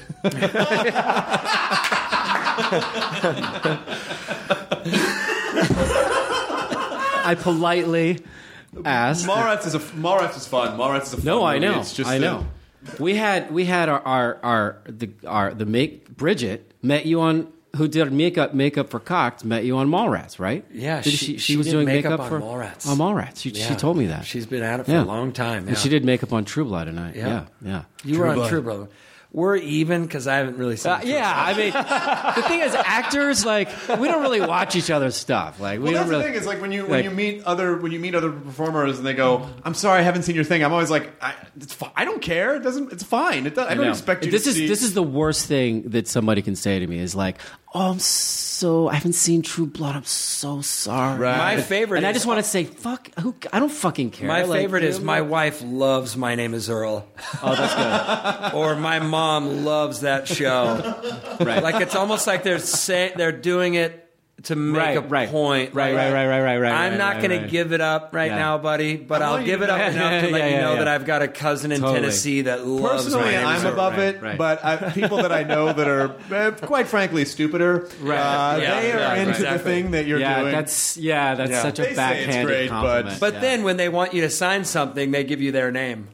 I politely asked. Mallrats is a Mallrats is fun. Mallrats is a fun No, I movie. know. It's just I a- know. We had we had our our, our the our the make Bridget met you on who did makeup makeup for Cox met you on Mallrats, right? Yeah, Did she- she, she was did doing makeup makeup, on for Mallrats. On Mallrats, she, she Yeah. told me that. She's been at it for Yeah. a long time. And yeah. she did makeup on True Blood, and I yeah Yeah. yeah. You were on True Blood. We're even, because I haven't really seen. Uh, True yeah, I Blood. mean, the thing is, actors like we don't really watch each other's stuff. Like we Well, don't that's really. the thing is like when you when like- you meet other when you meet other performers and they go, "I'm sorry, I haven't seen your thing." I'm always like, I, "It's fine. I don't care. It doesn't. It's fine. It does, I don't know. expect you This to is see." this is the worst thing that somebody can say to me is like, Oh, I'm so I haven't seen True Blood. I'm so sorry. Right. My favorite, and is, I just want to say, fuck. Who? I don't fucking care. My Like, favorite is you know, my wife loves My Name Is Earl. Oh, that's good. Or my mom loves that show. Right. Like it's almost like they're say, they're doing it to make Right, a right. point. Right, Like, right, right, right, right, right, I'm right, not right, going to right. give it up right Yeah. now, buddy, but I I'll want give you it up to- enough to let Yeah, you yeah, know yeah. that I've got a cousin in Totally. Tennessee that loves Personally, My Name Is I'm Earl. above Right, it, right. but I, people that I know that are, uh, quite frankly, stupider, Right. uh, Yeah, they are yeah, into exactly. the thing that you're yeah, doing. that's yeah, that's Yeah. such They a say it's backhanded great, but- compliment. But yeah. then when they want you to sign something, they give you their name.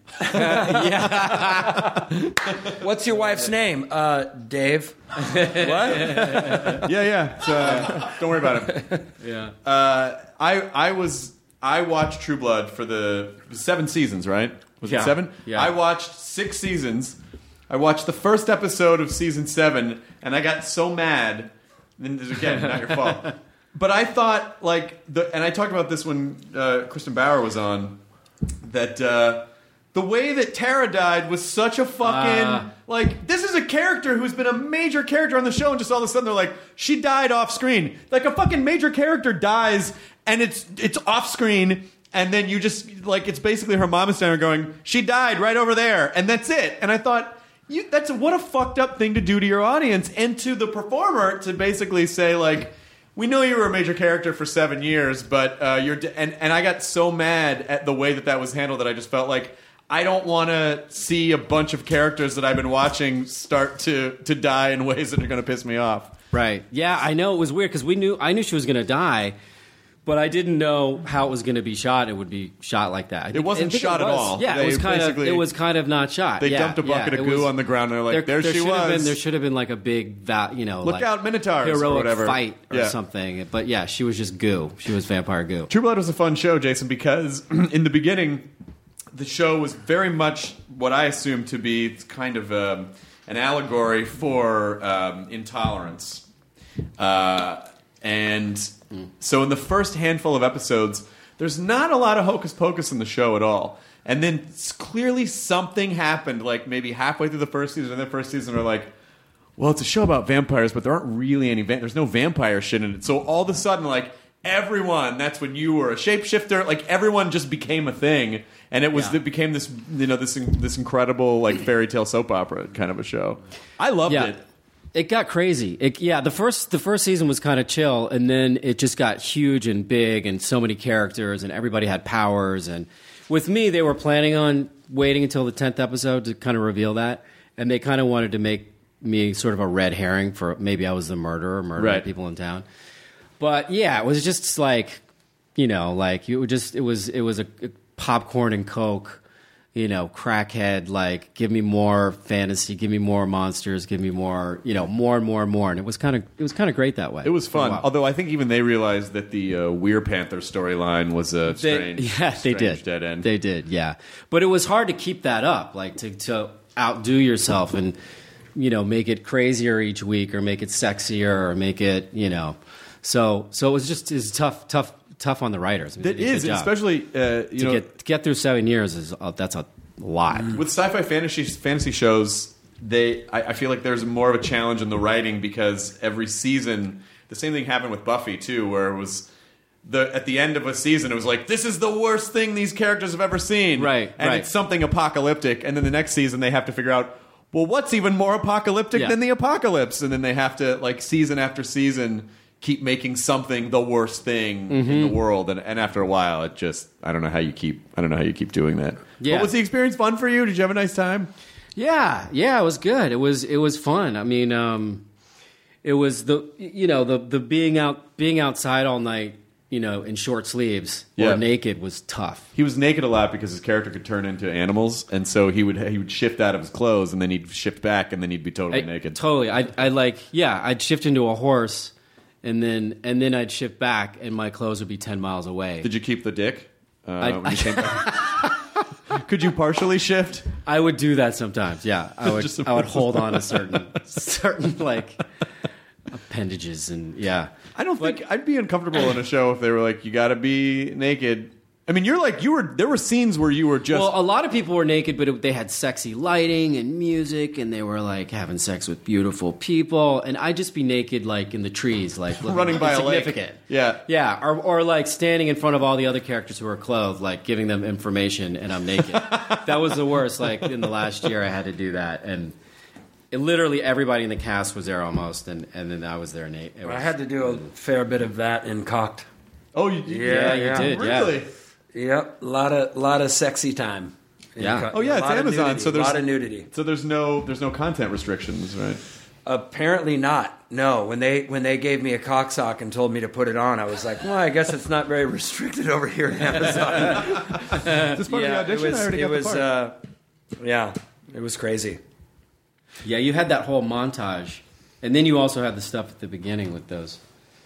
yeah, What's your wife's name? Uh, Dave. What? yeah, yeah. So, uh, don't worry about it. yeah. Uh, I I was I watched True Blood for the seven seasons, right? Was Yeah. it seven? Yeah. I watched six seasons. I watched the first episode of season seven, and I got so mad. And this is, again, not your fault. But I thought, like, the, and I talked about this when uh, Kristen Bauer was on, that uh, the way that Tara died was such a fucking Uh. like. This is a character who's been a major character on the show, and just all of a sudden they're like, she died off screen. Like a fucking major character dies, and it's it's off screen. And then you just, like, it's basically her mom and Stan going, she died right over there, and that's it. And I thought, you, that's what a fucked up thing to do to your audience and to the performer to basically say, like, we know you were a major character for seven years, but uh, you're, d-. and and I got so mad at the way that that was handled that I just felt like I don't want to see a bunch of characters that I've been watching start to to die in ways that are going to piss me off. Right. Yeah, I know it was weird because we knew I knew she was going to die. But I didn't know how it was going to be shot. It would be shot like that. I think- It wasn't I think shot it at was. all. Yeah, They it was kind of. basically- It was kind of not shot. They yeah, dumped a bucket yeah, of it goo was- on the ground. And they're like, there, she should have was. Been, there should have been like a big, va- you know, Look like out, Minotaurs or heroic whatever. fight or Yeah. something. But yeah, she was just goo. She was vampire goo. True Blood was a fun show, Jason, because in the beginning, the show was very much what I assumed to be kind of um, an allegory for um, intolerance. Uh, and so in the first handful of episodes, there's not a lot of hocus pocus in the show at all. And then s- clearly something happened, like maybe halfway through the first season, and the first season, we're like, well, it's a show about vampires, but there aren't really any. Va- there's no vampire shit in it. So all of a sudden, like everyone, that's when you were a shapeshifter. Like everyone just became a thing, and it was Yeah. it became this you know this in- this incredible like fairy tale soap opera kind of a show. I loved Yeah. it. It got crazy. It, yeah, the first the first season was kind of chill, and then it just got huge and big, and so many characters, and everybody had powers. And with me, they were planning on waiting until the tenth episode to kind of reveal that, and they kind of wanted to make me sort of a red herring for maybe I was the murderer, murdering Right. people in town. But yeah, it was just like, you know, like it would just it was it was a, a popcorn and Coke. You know, crackhead, like, give me more fantasy, give me more monsters, give me more, you know, more and more and more. And it was kind of, it was kind of great that way. It was for a fun. while. Although I think even they realized that the uh, Weir Panther storyline was a They- strange, yeah, they strange did. dead end. They did, yeah. But it was hard to keep that up, like to, to outdo yourself and, you know, make it crazier each week or make it sexier or make it, you know. So, so it was just, it's tough, tough, tough on the writers. I mean, That they did a is, good job. especially uh, you to know, get, to get through seven years is, uh, that's a lot. with sci-fi fantasy fantasy shows, they I, I feel like there's more of a challenge in the writing because every season, the same thing happened with Buffy too, where it was the at the end of a season, it was like this is the worst thing these characters have ever seen, Right, And right. it's something apocalyptic, and then the next season they have to figure out, well, what's even more apocalyptic Yeah. than the apocalypse, and then they have to like season after season keep making something the worst thing in Mm-hmm. the world, and, and after a while, it just I don't know how you keep I don't know how you keep doing that. Yeah. But was the experience fun for you? Did you have a nice time? Yeah, yeah, it was good. It was it was fun. I mean, um, it was the you know the the being out being outside all night, you know, in short sleeves Yeah. or naked was tough. He was naked a lot because his character could turn into animals, and so he would he would shift out of his clothes, and then he'd shift back, and then he'd be totally I, naked. Totally. I I like yeah. I'd shift into a horse, and then and then I'd shift back, and my clothes would be ten miles away. Did you keep the dick? Uh, I- when you came back? Could you partially shift? I would do that sometimes. Yeah, I would. Just- I would hold on to certain certain like appendages, and yeah. I don't think I'd be uncomfortable in a show if they were like, "You got to be naked." I mean, you're like you were. There were scenes where you were just. Well, a lot of people were naked, but it, they had sexy lighting and music, and they were like having sex with beautiful people. And I'd just be naked, like in the trees, like running by a lake. Yeah, yeah, or or like standing in front of all the other characters who are clothed, like giving them information, and I'm naked. That was the worst. Like in the last year, I had to do that, and it, literally everybody in the cast was there almost, and and then I was there naked. I had to do a fair bit of that in Cocked. Oh, you did? Yeah, you did. Really? Yeah. Yep, a lot of lot of sexy time. Yeah. Co- Oh yeah, it's Amazon, nudity, so there's a lot of nudity. So there's no there's no content restrictions, right? Apparently not. No, when they when they gave me a cock sock and told me to put it on, I was like, well, I guess it's not very restricted over here at Amazon. Is this part yeah, of the audition? it was. I already It got was the part. uh, yeah, it was crazy. Yeah, you had that whole montage, and then you also had the stuff at the beginning with those.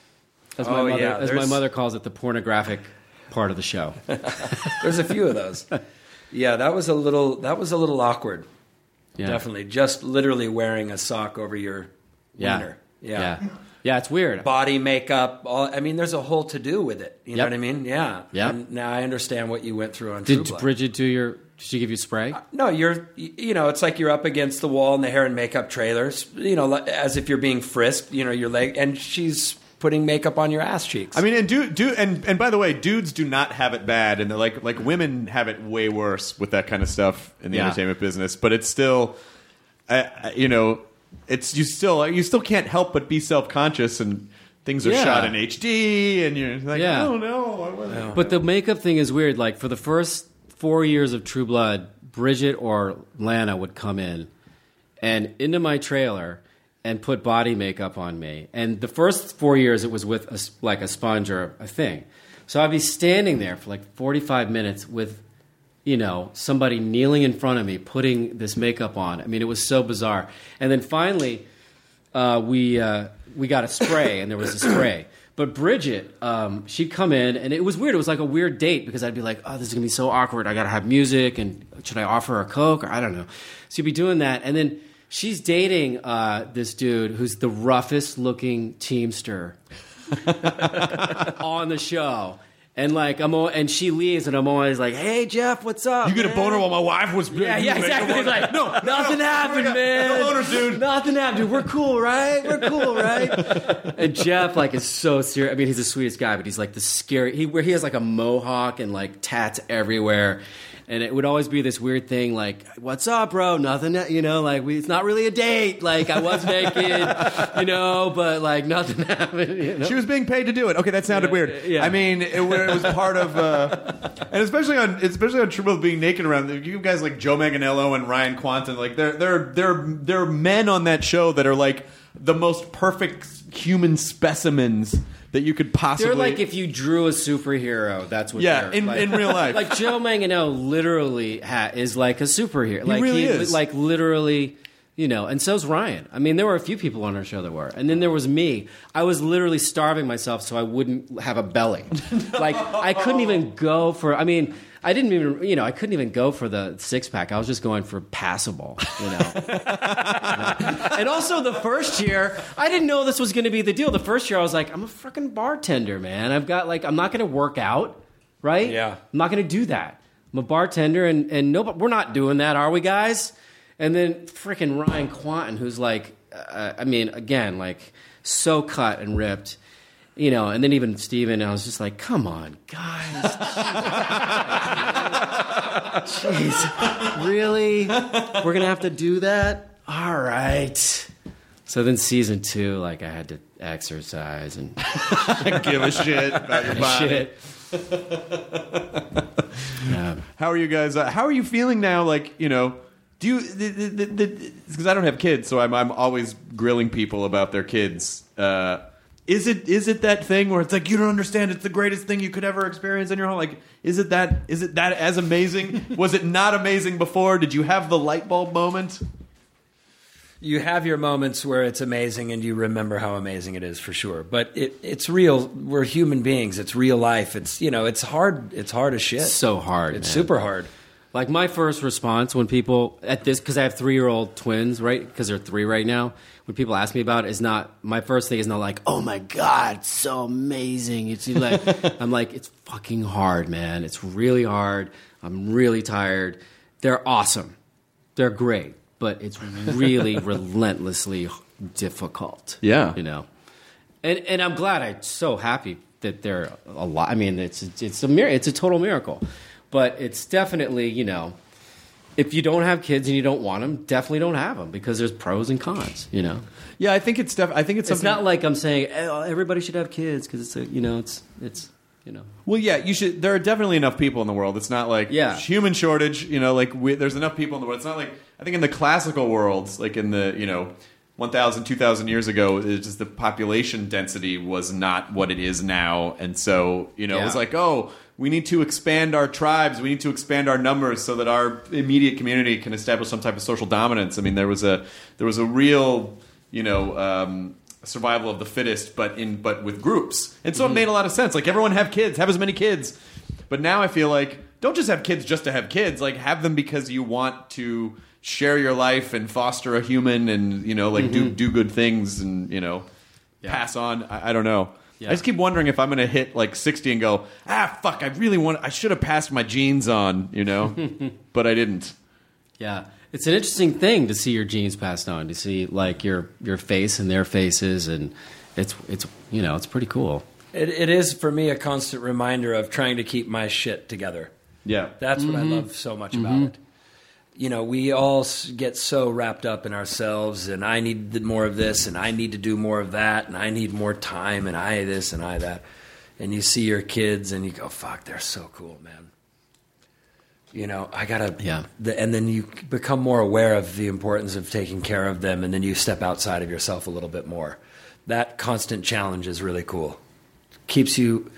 As my Oh, mother, yeah, as my there's- mother calls it, the pornographic part of the show. There's a few of those. Yeah, that was a little that was a little awkward. Yeah. Definitely, just literally wearing a sock over your Yeah. wiener. Yeah. yeah, yeah, it's weird. Body makeup. All, I mean, there's a whole to do with it. You know Yep. what I mean? Yeah. Yep. And now I understand what you went through on True Did Blood. Bridget do your? Did she give you spray? No, you're, you know, it's like you're up against the wall in the hair and makeup trailers, you know, like- as if you're being frisked, you know, your leg, and she's putting makeup on your ass cheeks. I mean, and do do and and by the way, dudes do not have it bad, and they're like like women have it way worse with that kind of stuff in the Yeah. entertainment business. But it's still, I, I- you know, it's you still you still can't help but be self conscious, and things are Yeah. shot in H D, and you're like, Yeah. oh no, I wasn't. But the makeup thing is weird. Like for the first four years of True Blood, Bridget or Lana would come in and into my trailer and put body makeup on me. And the first four years, it was with a, s- like a sponge or a thing. So I'd be standing there for like forty-five minutes with, you know, somebody kneeling in front of me, putting this makeup on. I mean, it was so bizarre. And then finally, uh, we uh, we got a spray, and there was a spray. But Bridget, um, she'd come in, and it was weird. It was like a weird date because I'd be like, oh, this is going to be so awkward. I got to have music, and should I offer her a Coke? Or I don't know. So you'd be doing that. And then she's dating uh, this dude who's the roughest looking Teamster on the show. And like I'm, al- and she leaves, and I'm always like, "Hey Jeff, what's up? You get a man?" boner while my wife was Yeah, yeah, exactly. Like, no, nothing happened, no, man. no boners, dude. Nothing happened, dude. We're cool, right? We're cool, right? And Jeff, like, is so serious. I mean, he's the sweetest guy, but he's like the scary. He where he has like a mohawk and like tats everywhere. And it would always be this weird thing, like, "What's up, bro? Nothing, you know, like, we, it's not really a date. Like, I was naked, you know, but like, nothing happened." You know? She was being paid to do it. Okay, that sounded Yeah, weird. yeah. I mean, it, wa- it was part of, uh, and especially on, especially on True Blood being naked around. You guys like Joe Manganiello and Ryan Quanten, like there, there, there, there are men on that show that are like the most perfect human specimens that you could possibly. They're like if you drew a superhero, that's what. Yeah, they're in- like. in real life. Like Joe Manganiello literally ha- is like a superhero. Like really he, is. Like literally, you know. And so's Ryan. I mean, there were a few people on our show that were, and then there was me. I was literally starving myself so I wouldn't have a belly. Like I couldn't even go for. I mean. I didn't even, you know, I couldn't even go for the six pack. I was just going for passable, you know. And also the first year, I didn't know this was going to be the deal. The first year, I was like, I'm a freaking bartender, man. I've got like, I'm not going to work out, right? Yeah. I'm not going to do that. I'm a bartender, and and no, we're not doing that, are we, guys? And then freaking Ryan Quanten, who's like, uh, I mean, again, like so cut and ripped. You know, and then even Steven, I was just like, come on, guys. Jeez. Really? We're going to have to do that? All right. So then season two, like, I had to exercise and give a shit about your body. shit. Yeah. How are you guys? Uh, how are you feeling now? Like, you know, do you? Because I don't have kids, so I'm I'm always grilling people about their kids. Uh, Is it is it that thing where it's like you don't understand? It's the greatest thing you could ever experience in your whole like. Is it that? Is it that as amazing? Was it not amazing before? Did you have the light bulb moment? You have your moments where it's amazing and you remember how amazing it is for sure. But it, it's real. We're human beings. It's real life. It's, you know, it's hard. It's hard as shit. So hard, It's man. super hard. Like my first response when people at this, because I have three year old twins, right? Because they're three right now. When people ask me about it, is not my first thing is not like, oh my god, it's so amazing. It's like I'm like, it's fucking hard, man. It's really hard. I'm really tired. They're awesome. They're great, but it's really relentlessly difficult. Yeah, you know. And and I'm glad. I'm so happy that they're alive. I mean, it's it's a mir- it's a total miracle. But it's definitely, you know, if you don't have kids and you don't want them, definitely don't have them because there's pros and cons, you know. Yeah, I think it's def- I think it's It's something. not like I'm saying oh, everybody should have kids because it's a, you know, it's it's you know. Well, yeah, you should. There are definitely enough people in the world. It's not like Yeah. human shortage. You know, like we, there's enough people in the world. It's not like I think in the classical worlds, like in the you know. one thousand, two thousand years ago, it's just the population density was not what it is now. And so, you know, Yeah. it was like, oh, we need to expand our tribes. We need to expand our numbers so that our immediate community can establish some type of social dominance. I mean, there was a there was a real, you know, um, survival of the fittest, but in but with groups. And so mm-hmm. it made a lot of sense. Like, everyone have kids, have as many kids. But now I feel like, don't just have kids just to have kids. Like, have them because you want to share your life and foster a human and, you know, like mm-hmm. do do good things and, you know, yeah. pass on. I, I don't know. Yeah. I just keep wondering if I'm going to hit like sixty and go, ah, fuck, I really want, I should have passed my genes on, you know, but I didn't. Yeah. It's an interesting thing to see your genes passed on, to see like your, your face and their faces. And it's, it's, you know, it's pretty cool. It, it is for me a constant reminder of trying to keep my shit together. Yeah. That's what Mm-hmm. I love so much Mm-hmm. about it. You know, we all get so wrapped up in ourselves, and I need more of this, and I need to do more of that, and I need more time, and I this, and I that. And you see your kids, and you go, fuck, they're so cool, man. You know, I got to... Yeah. The, and then you become more aware of the importance of taking care of them, and then you step outside of yourself a little bit more. That constant challenge is really cool. Keeps you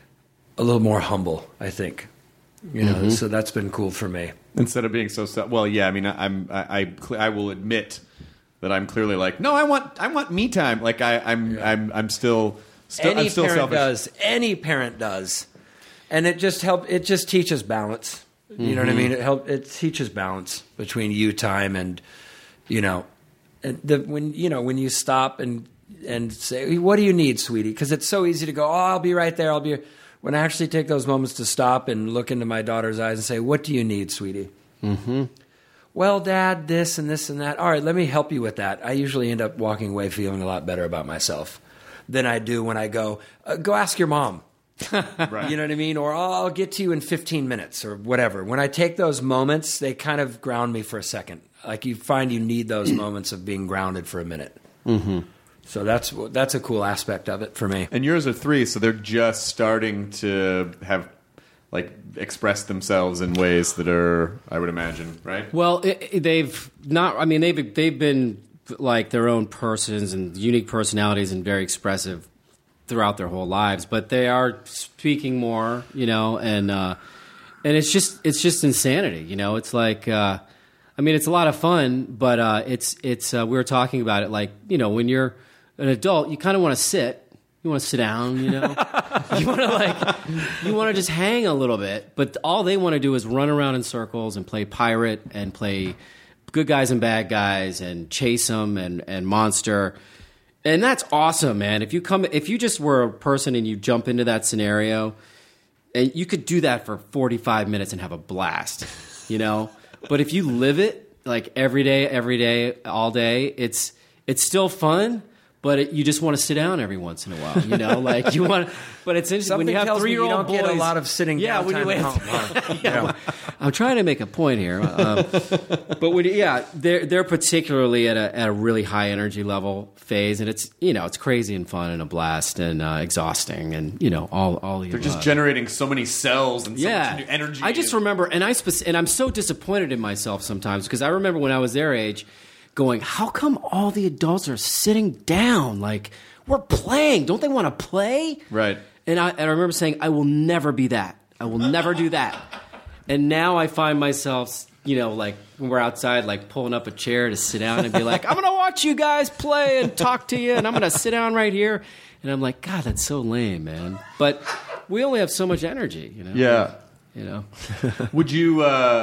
a little more humble, I think. You know, mm-hmm. so that's been cool for me. Instead of being so, well, yeah. I mean, I, I'm, I, I, I will admit that I'm clearly like, no, I want, I want me time. Like I, I'm, yeah. I'm, I'm still, still any I'm still parent selfish. does. Any parent does, and it just help. It just teaches balance. Mm-hmm. You know what I mean? It help. It teaches balance between you time and, you know, and the when you know when you stop and and say, what do you need, sweetie? Because it's so easy to go, oh, I'll be right there. I'll be. When I actually take those moments to stop and look into my daughter's eyes and say, what do you need, sweetie? Mm-hmm. Well, Dad, this and this and that. All right, let me help you with that. I usually end up walking away feeling a lot better about myself than I do when I go, uh, go ask your mom. Right. You know what I mean? Or oh, I'll get to you in fifteen minutes or whatever. When I take those moments, they kind of ground me for a second. Like you find you need those moments of being grounded for a minute. Mm-hmm. So that's that's a cool aspect of it for me. And yours are three, so they're just starting to have, like, express themselves in ways that are, I would imagine, right? Well, it, it, they've not. I mean, they've they've been like their own persons and unique personalities and very expressive throughout their whole lives. But they are speaking more, you know, and uh, and it's just it's just insanity, you know. It's like. Uh, I mean, it's a lot of fun, but uh, it's it's. Uh, we were talking about it, like, you know, when you're an adult, you kind of want to sit. You want to sit down, you know. you want to like, you want to just hang a little bit. But all they want to do is run around in circles and play pirate and play good guys and bad guys and chase them and and monster. And that's awesome, man. If you come, if you just were a person and you jump into that scenario, and you could do that for forty-five minutes and have a blast, you know. But if you live it like every day, every day, all day, it's it's still fun. But it, you just want to sit down every once in a while, you know. Like you want, but it's interesting Something when you have tells me you three-year-old don't get boys. a lot of sitting yeah, down when time you at home. yeah, well, I'm trying to make a point here, um, but when you, yeah, they're they're particularly at a at a really high energy level phase, and it's you know it's crazy and fun and a blast and uh, exhausting and you know all all the They're just above. generating so many cells and so yeah. much new energy. I just remember, and I spec- and I'm so disappointed in myself sometimes because I remember when I was their age, going, how come all the adults are sitting down? Like, we're playing. Don't they want to play? Right. And I, and I remember saying, I will never be that. I will never do that. And now I find myself, you know, like when we're outside, like pulling up a chair to sit down and be like, I'm going to watch you guys play and talk to you, and I'm going to sit down right here. And I'm like, God, that's so lame, man. But we only have so much energy, you know? Yeah. You know? Would you, uh,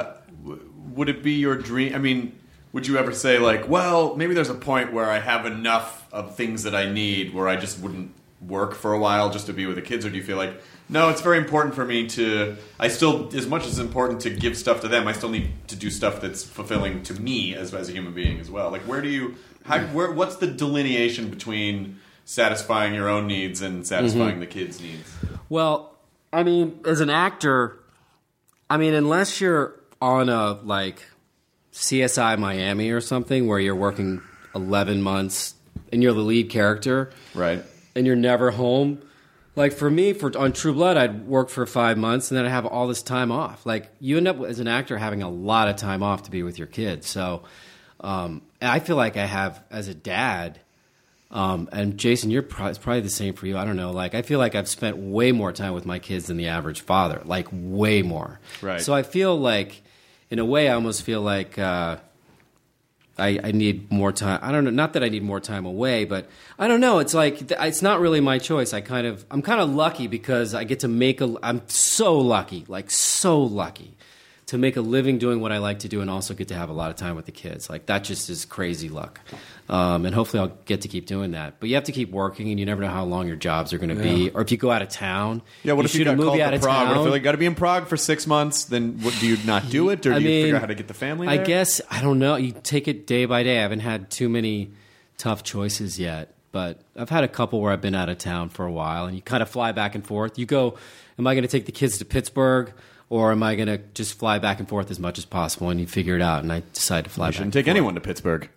w- would it be your dream? I mean, would you ever say like, well, maybe there's a point where I have enough of things that I need where I just wouldn't work for a while just to be with the kids? Or do you feel like, no, it's very important for me to, I still, as much as it's important to give stuff to them, I still need to do stuff that's fulfilling to me as, as a human being as well. Like, where do you, how, where, what's the delineation between satisfying your own needs and satisfying mm-hmm. the kids' needs? Well, I mean, as an actor, I mean, unless you're on a, like, C S I Miami or something where you're working eleven months and you're the lead character. Right. And you're never home. Like, for me, for on True Blood, I'd work for five months and then I'd have all this time off. Like, you end up, as an actor, having a lot of time off to be with your kids. So, um, I feel like I have, as a dad... Um, and Jason, you're pro- it's probably the same for you. I don't know. Like, I feel like I've spent way more time with my kids than the average father. Like, way more. Right. So I feel like, in a way, I almost feel like uh, I, I need more time. I don't know. Not that I need more time away, but I don't know. It's like it's not really my choice. I kind of I'm kind of lucky because I get to make a. I'm so lucky, like so lucky, to make a living doing what I like to do, and also get to have a lot of time with the kids. Like, that just is crazy luck. Um, and hopefully I'll get to keep doing that. But you have to keep working, and you never know how long your jobs are going to yeah. be. Or if you go out of town. Yeah, what you if you shoot got a movie called out to of Prague? town? Or if you like, got to be in Prague for six months, then what, do you not do it? Or do I you mean, figure out how to get the family there? I guess, I don't know. You take it day by day. I haven't had too many tough choices yet. But I've had a couple where I've been out of town for a while, and you kind of fly back and forth. You go, am I going to take the kids to Pittsburgh? Or am I going to just fly back and forth as much as possible? And you figure it out, and I decide to fly you back shouldn't and take forth. anyone to Pittsburgh.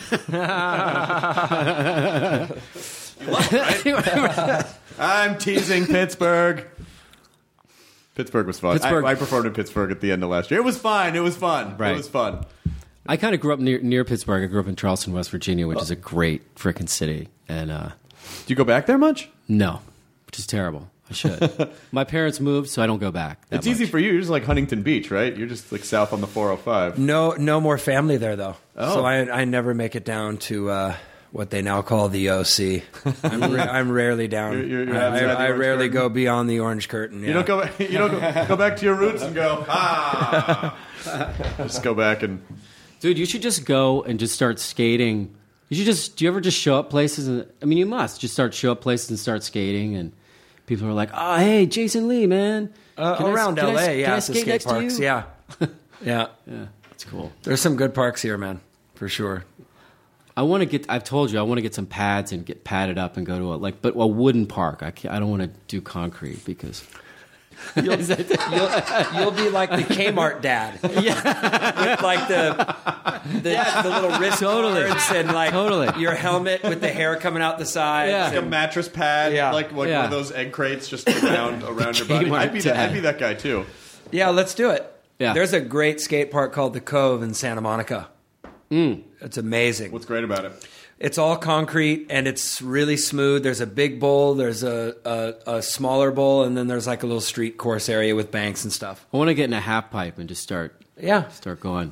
You love it, right? I'm teasing Pittsburgh. Pittsburgh was fun. Pittsburgh. I, I performed in Pittsburgh at the end of last year. It was fine. It was fun. Right. It was fun. I kind of grew up near, near Pittsburgh. I grew up in Charleston, West Virginia, which is a great frickin' city. And uh, do you go back there much? No, which is terrible. I should. My parents moved, so I don't go back. that It's easy much. for you. You're just like Huntington Beach, right? You're just like south on the four oh five. No, no more family there though. Oh. So I, I never make it down to uh, what they now call the O C. I'm, ra- I'm rarely down. You're- you're- you're I, outside the I, I orange rarely curtain? go beyond the orange curtain. Yeah. You don't go. You don't go, go back to your roots and go. Ah. Just go back and. Dude, you should just go and just start skating. You should just. Do you ever just show up places? And I mean, you must just start show up places and start skating, and people are like, "Oh, hey, Jason Lee, man." Uh, Can I- around can I- L A, can yeah, I it's the skate skate next to parks. you? Yeah, yeah, Yeah, that's cool. There's some good parks here, man, for sure. I want to get. I've told you I want to get some pads and get padded up and go to a like, but a wooden park. I can't, I don't want to do concrete because You'll, you'll, you'll be like the Kmart dad, yeah, with like the the, the little wrist Totally. guards and like Totally. your helmet with the hair coming out the sides. Yeah. Like a mattress pad, Yeah. like like Yeah. one of those egg crates just around around your body. Kmart I'd be that. dad. I'd be that guy too. Yeah, let's do it. Yeah. There's a great skate park called the Cove in Santa Monica. Mm. It's amazing. What's great about it? It's all concrete and it's really smooth. There's a big bowl, there's a, a, a smaller bowl, and then there's like a little street course area with banks and stuff. I want to get in a half pipe and just start Yeah, start going.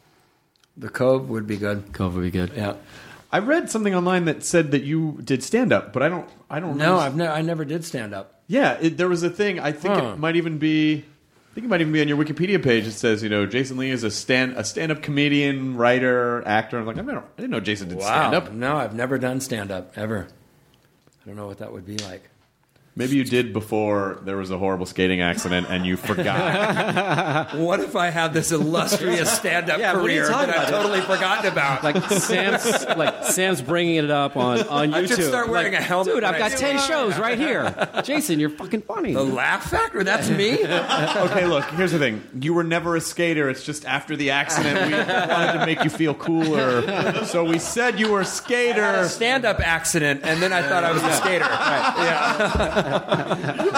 the Cove would be good. Cove would be good. Yeah. I read something online that said that you did stand up, but I don't. I don't. No, know. I've ne- I never did stand up. Yeah, it, there was a thing. I think Huh. it might even be. I think it might even be on your Wikipedia page. It says, you know, Jason Lee is a stand a stand up comedian, writer, actor. I'm like, I don't. I didn't know Jason did stand up. No, I've never done stand up ever. I don't know what that would be like. Maybe you did before there was a horrible skating accident and you forgot. What if I had this illustrious stand up Yeah, what are you career talking that I've about? totally forgotten about? Like Sam's, like Sam's bringing it up on, on YouTube. I should start wearing Like, a helmet Dude, when I've I got do ten it. shows right here. Jason, you're fucking funny. The laugh factor? That's me? Okay, look, here's the thing. You were never a skater. It's just after the accident, we wanted to make you feel cooler. So we said you were a skater. Stand up accident, and then I thought I was a skater. Right. Yeah.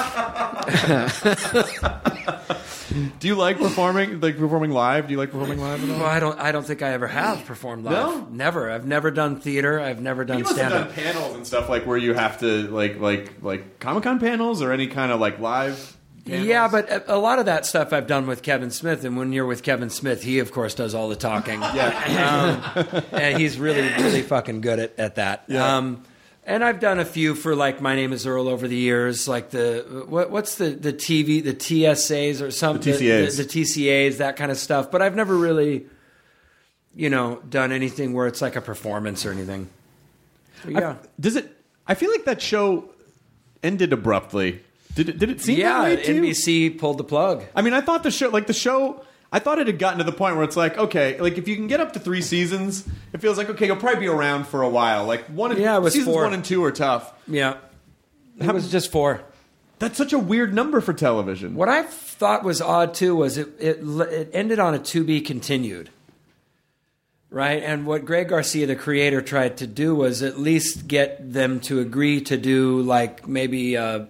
Do you like performing, like performing live? Do you like performing live at all? Well, I don't. I don't think I ever have performed live. No? Never. I've never done theater. I've never done You must have stand done up. panels and stuff like where you have to like like like Comic-Con panels or any kind of like live panels? Yeah, but a, a lot of that stuff I've done with Kevin Smith, and when you're with Kevin Smith, he of course does all the talking. Yeah. um, and he's really, really fucking good at, at that. Yeah. Um, And I've done a few for like My Name Is Earl over the years, like the what, what's the the T V, the T S As or something, The T C As. the, the T C As, that kind of stuff. But I've never really, you know, done anything where it's like a performance or anything. But yeah, I, does it? I feel like that show ended abruptly. Did it? Did it seem yeah. that way too? N B C pulled the plug. I mean, I thought the show, like the show, I thought it had gotten to the point where it's like, okay, like if you can get up to three seasons, it feels like okay, you'll probably be around for a while. Like one, and, Yeah, it was seasons four. one and two are tough. Yeah, it was just four. That's such a weird number for television. What I thought was odd too was it it, it ended on a to be continued, right? And what Greg Garcia, the creator, tried to do was at least get them to agree to do like maybe a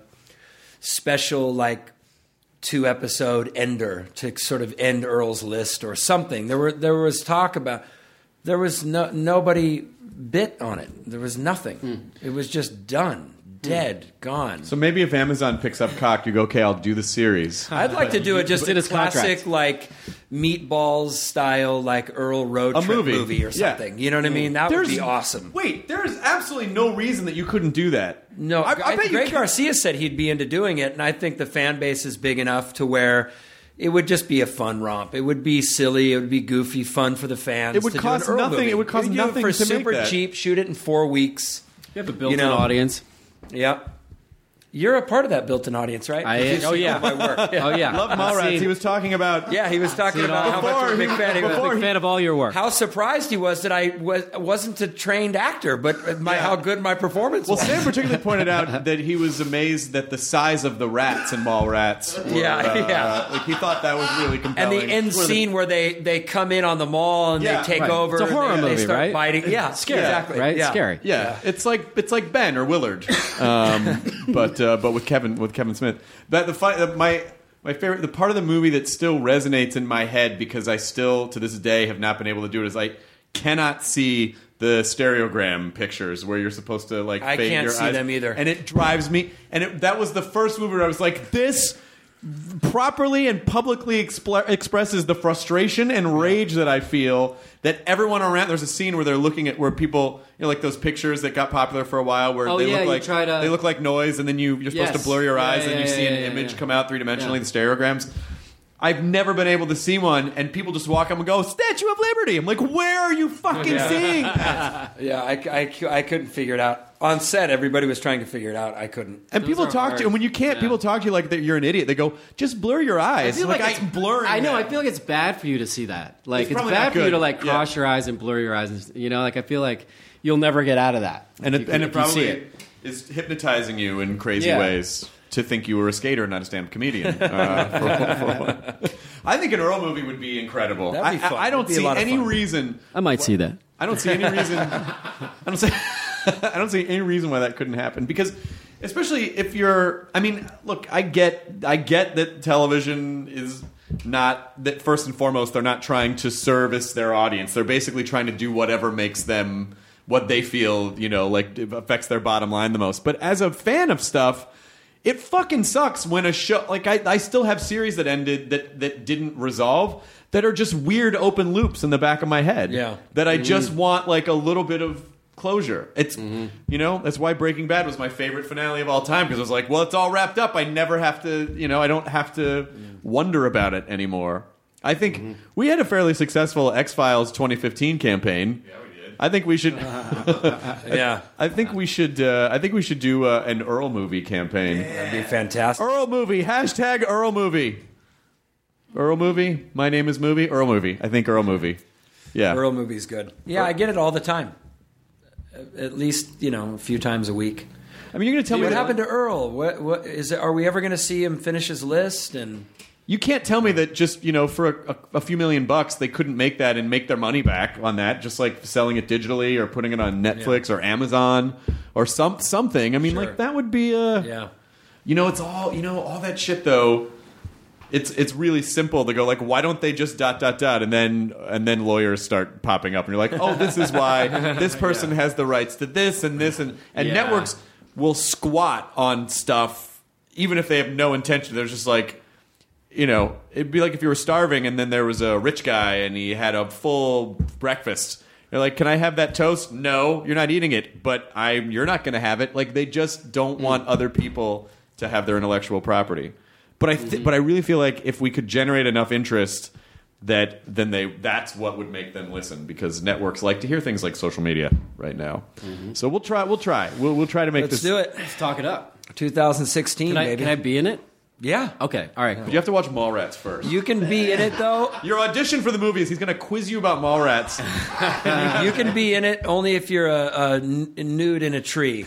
special like two episode ender to sort of end Earl's List or something. There were there was talk about there was no nobody bit on it. There was nothing. Hmm. It was just done. Dead, gone. So maybe if Amazon picks up Cock, you go, okay, I'll do the series. I'd like to do it just It's in a his classic, contract. like Meatballs style, like Earl road A trip movie. movie or Yeah. something. You know what I mean? That would be awesome. Wait, there is absolutely no reason that you couldn't do that. No, I, I, bet you Greg can- Garcia said he'd be into doing it, and I think the fan base is big enough to where it would just be a fun romp. It would be silly. It would be goofy, fun for the fans. It would to do cost an Earl nothing. movie. It would cost You could do nothing for to make super that. cheap. Shoot it in four weeks. You have a built-in You know. audience. Yep. You're a part of that built-in audience, right? I- You've oh, seen yeah. all my work. Oh yeah, Love I've Mallrats. seen- He was talking about. Yeah, he was talking Seen about all- how much of a Before big he- fan he was. before Big fan of all your work. How surprised he was that I was, wasn't a trained actor, but my, Yeah. how good my performance Well, was. Sam particularly pointed out that he was amazed that the size of the rats in Mallrats. Were, Yeah, uh, yeah. Like he thought that was really And compelling. the end Where the- scene where they, they come in on the mall and Yeah, they take right. over. It's a horror and they, movie, they start right? biting. Yeah, Scary, exactly. right? Yeah. Scary. Yeah, it's like it's like Ben or Willard, um, but uh, but with Kevin with Kevin Smith. But the fun, uh, my my favorite the part of the movie that still resonates in my head because I still to this day have not been able to do it is I cannot see the stereogram pictures where you're supposed to like I fade can't your see eyes. them either. and it drives me. And it, that was the first movie where I was like, this properly and publicly expl- expresses the frustration and rage that I feel that everyone around. There's a scene where they're looking at where people, you know, like those pictures that got popular for a while, where Oh, they yeah, look you like try to- they look like noise, and then you you're supposed Yes. to blur your Yeah, eyes, yeah, and you yeah, see yeah, an yeah, image yeah. come out three dimensionally, Yeah. the stereograms. I've never been able to see one, and people just walk up and go, "Statue of Liberty." I'm like, where are you fucking seeing that? Yeah, I, I, I couldn't figure it out. On set, everybody was trying to figure it out. I couldn't. And Those people are talk to hard. you, and when you can't, Yeah. people talk to you like that you're an idiot. They go, "Just blur your eyes." I feel like, like, I'm it's blurring. I know. that. I feel like it's bad for you to see that. Like It's it's, probably bad not for you good. to like Yeah. cross your eyes and blur your eyes. And, you know, like I feel like you'll never get out of that. and If it, you- and if it you probably see it. is hypnotizing you in crazy Yeah. ways to think you were a skater, not a stand-up comedian. Uh, for, for one. I think an Earl movie would be incredible. That'd be I, fun. I, I don't That'd be a see lot of any fun. reason. I might see that. I don't see any reason. I don't see. I don't see any reason why that couldn't happen because, especially if you're. I mean, look, I get, I get that television is not that first and foremost. They're not trying to service their audience. They're basically trying to do whatever makes them what they feel, you know, like affects their bottom line the most. But as a fan of stuff, it fucking sucks when a show like I, I still have series that ended that that didn't resolve that are just weird open loops in the back of my head. Yeah. That I just want like a little bit of closure. It's you know, that's why Breaking Bad was my favorite finale of all time because I was like, well, it's all wrapped up. I never have to, you know, I don't have to wonder about it anymore. I think we had a fairly successful X-Files twenty fifteen campaign. Yeah, we did. I think we should Yeah, I think we should uh, I think we should do uh, an Earl movie campaign. that'd be fantastic. Earl movie. Hashtag Earl movie. Earl movie. My name is movie. Earl movie. I think Earl movie. Yeah. Earl movie's good. Yeah, I get it all the time. At least, you know, a few times a week. I mean, you're going to tell me What that- happened to Earl? What, what is it? Are we ever going to see him finish his list? And You can't tell me that just, you know, for a, a, a few million bucks, they couldn't make that and make their money back on that, just like selling it digitally or putting it on Netflix or Amazon or some something. I mean, Sure. like, that would be a... yeah, You know, it's all, you know, all that shit, though... It's it's really simple to go like, why don't they just dot dot dot, and then and then lawyers start popping up, and you're like, oh, this is why this person has the rights to this and this, and and Yeah. networks will squat on stuff even if they have no intention. There's just like, you know, it'd be like if you were starving and then there was a rich guy and he had a full breakfast. They're like, "Can I have that toast?" No, you're not eating it, but I'm. You're not going to have it. Like they just don't want other people to have their intellectual property. But I, th- mm-hmm. but I really feel like if we could generate enough interest, that then they that's what would make them listen, because networks like to hear things like social media right now. Mm-hmm. So we'll try. We'll try. We'll we'll try to make Let's this. do it. Let's talk it up. twenty sixteen, Can I, baby. can I be in it? Yeah. Okay. All right. But you have to watch Mallrats first. You can be in it, though. Your audition for the movie is he's going to quiz you about Mallrats. You can be in it only if you're a, a n- nude in a tree.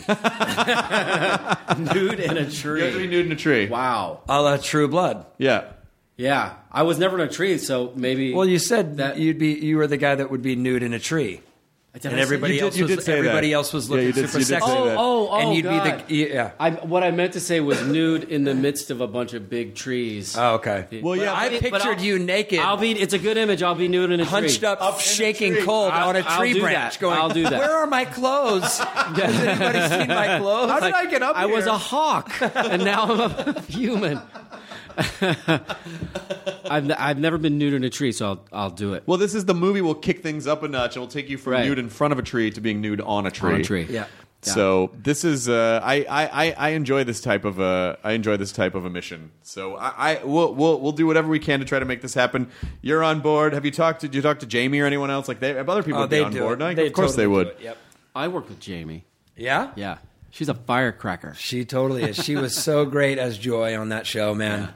Nude in a tree. You have to be nude in a tree. Wow. A la True Blood. Yeah. Yeah. I was never in a tree, so maybe. Well, you said that that you'd be. You were the guy that would be nude in a tree. Did And I say- everybody You did- else you was did say everybody that. else was Yeah, looking you did- super you did sexy. say Oh, that. oh, oh, and you'd God. be the yeah. I, what I meant to say was nude in the midst of a bunch of big trees. Oh, okay. Well, But yeah, I but pictured I'll- you naked, I'll be. It's a good image. I'll be nude in a hunched tree. up, Up in a shaking tree. cold I'll- on a I'll tree do branch. that. Going, I'll do that. Where are my clothes? Has anybody seen my clothes? How did I get up I here? was a hawk, and now I'm a human. I've I've never been nude in a tree, so I'll I'll do it. Well, this is the movie. Will kick things up a notch. It will take you from Right. nude in front of a tree to being nude on a tree. On a tree. Yeah. So this is uh, I, I, I enjoy this type of a I enjoy this type of a mission. So I, I we'll, we'll we'll do whatever we can to try to make this happen. You're on board. Have you talked to did you talk to Jamie or anyone else? Like they other people Oh, would be they on do board. it. No, They of course totally they would. do it. Yep. I worked with Jamie. Yeah. Yeah, she's a firecracker. She totally is. She was so great as Joy on that show, man.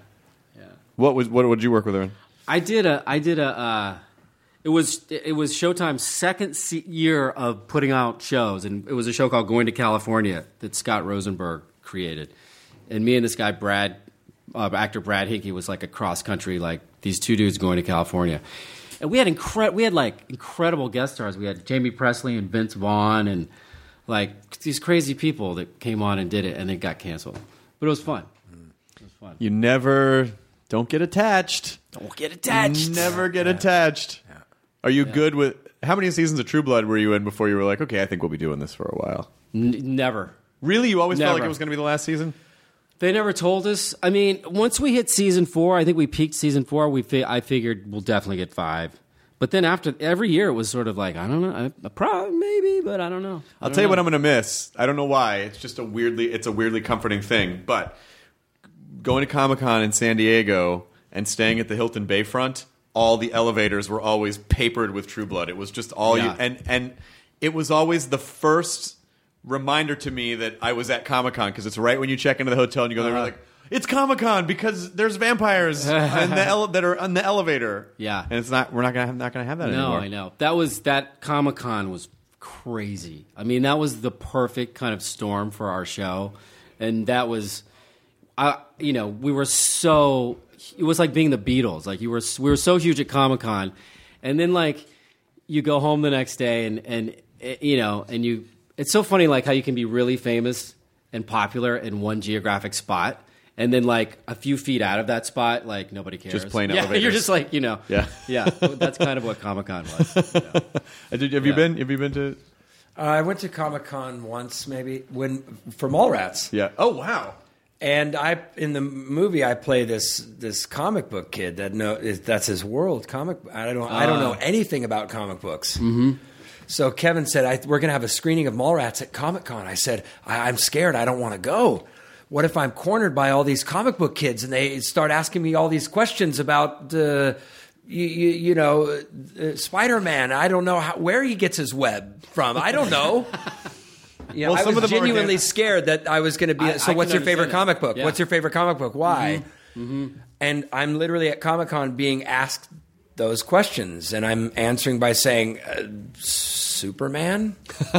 What was what would you work with her in? I did a I did a. Uh, it was it was Showtime's second se- year of putting out shows, and it was a show called Going to California that Scott Rosenberg created, and me and this guy Brad, uh, actor Brad Hickey, was like a cross country, like these two dudes going to California, and we had incre- we had like incredible guest stars. We had Jamie Presley and Vince Vaughn, and like these crazy people that came on and did it, and it got canceled, but it was fun. It was fun. You never don't get attached. Don't get attached. Never get attached. Are you good with how many seasons of True Blood were you in before you were like, okay, I think we'll be doing this for a while? N- never. Really, you always felt like Never. it was going to be the last season? They never told us. I mean, once we hit season four, I think we peaked season four. We fi- I figured we'll definitely get five. But then after every year, it was sort of like I don't know, I, probably maybe, but I don't know. I I'll don't tell you know. what I'm going to miss. I don't know why. It's just a weirdly, it's a weirdly comforting thing. But going to Comic-Con in San Diego and staying at the Hilton Bayfront, all the elevators were always papered with True Blood. It was just all Yeah. you, and and it was always the first reminder to me that I was at Comic-Con, because it's right when you check into the hotel and you go there, Uh-huh. like, it's Comic-Con because there's vampires in the ele- that are on the elevator. Yeah. and it's not. We're not gonna have, not gonna have that No, anymore. I know that was that Comic Con was crazy. I mean, that was the perfect kind of storm for our show, and that was, I you know, we were so. It was like being the Beatles. Like you were, we were so huge at Comic Con, and then like you go home the next day, and and eh, you know, and you. It's so funny, like how you can be really famous and popular in one geographic spot, and then like a few feet out of that spot, like nobody cares. Just plain yeah, elevators. You're just like you know, Yeah. yeah. That's kind of what Comic Con was. You know? Uh, did- Have you Yeah. been? Have you been to? Uh, I went to Comic Con once, maybe when for Mallrats. Yeah. Oh wow. And I, in the movie, I play this this comic book kid that know is, that's his world. Comic, I don't, I don't know anything about comic books. Mm-hmm. So Kevin said, I, "We're going to have a screening of Mallrats at Comic Con." I said, I, "I'm scared. I don't want to go. What if I'm cornered by all these comic book kids and they start asking me all these questions about, uh, you, you, you know, uh, Spider-Man? I don't know how, where he gets his web from. I don't know." Yeah, Well, I some was of them are genuinely hand- scared that I was going to be. I- so, I what's can your favorite understand it. comic book? Yeah. What's your favorite comic book? Why? And I'm literally at Comic Con being asked those questions, and I'm answering by saying, uh, "Superman."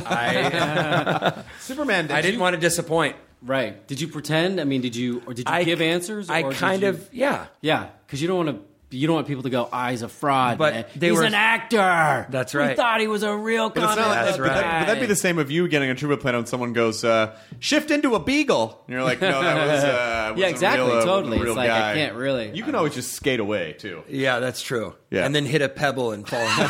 I, Superman. I didn't want to disappoint. Right. Did you pretend? I mean, did you or did you I give answers? I or did kind you- of, yeah. Yeah, because you don't want to. You don't want people to go, "Ah, he's a fraud." But man. they he's were- an actor. That's We right. thought he was a real But it's comic not like That's that, but, that, right. but that'd be the same of you getting a True Blood plan and someone goes, uh, shift into a beagle. And you're like, no, that was, uh, was Yeah, a exactly, real, uh, totally. real It's like, I guy. can't really- You can always just skate away, too. Yeah, that's true. Yeah. And then hit a pebble and fall. into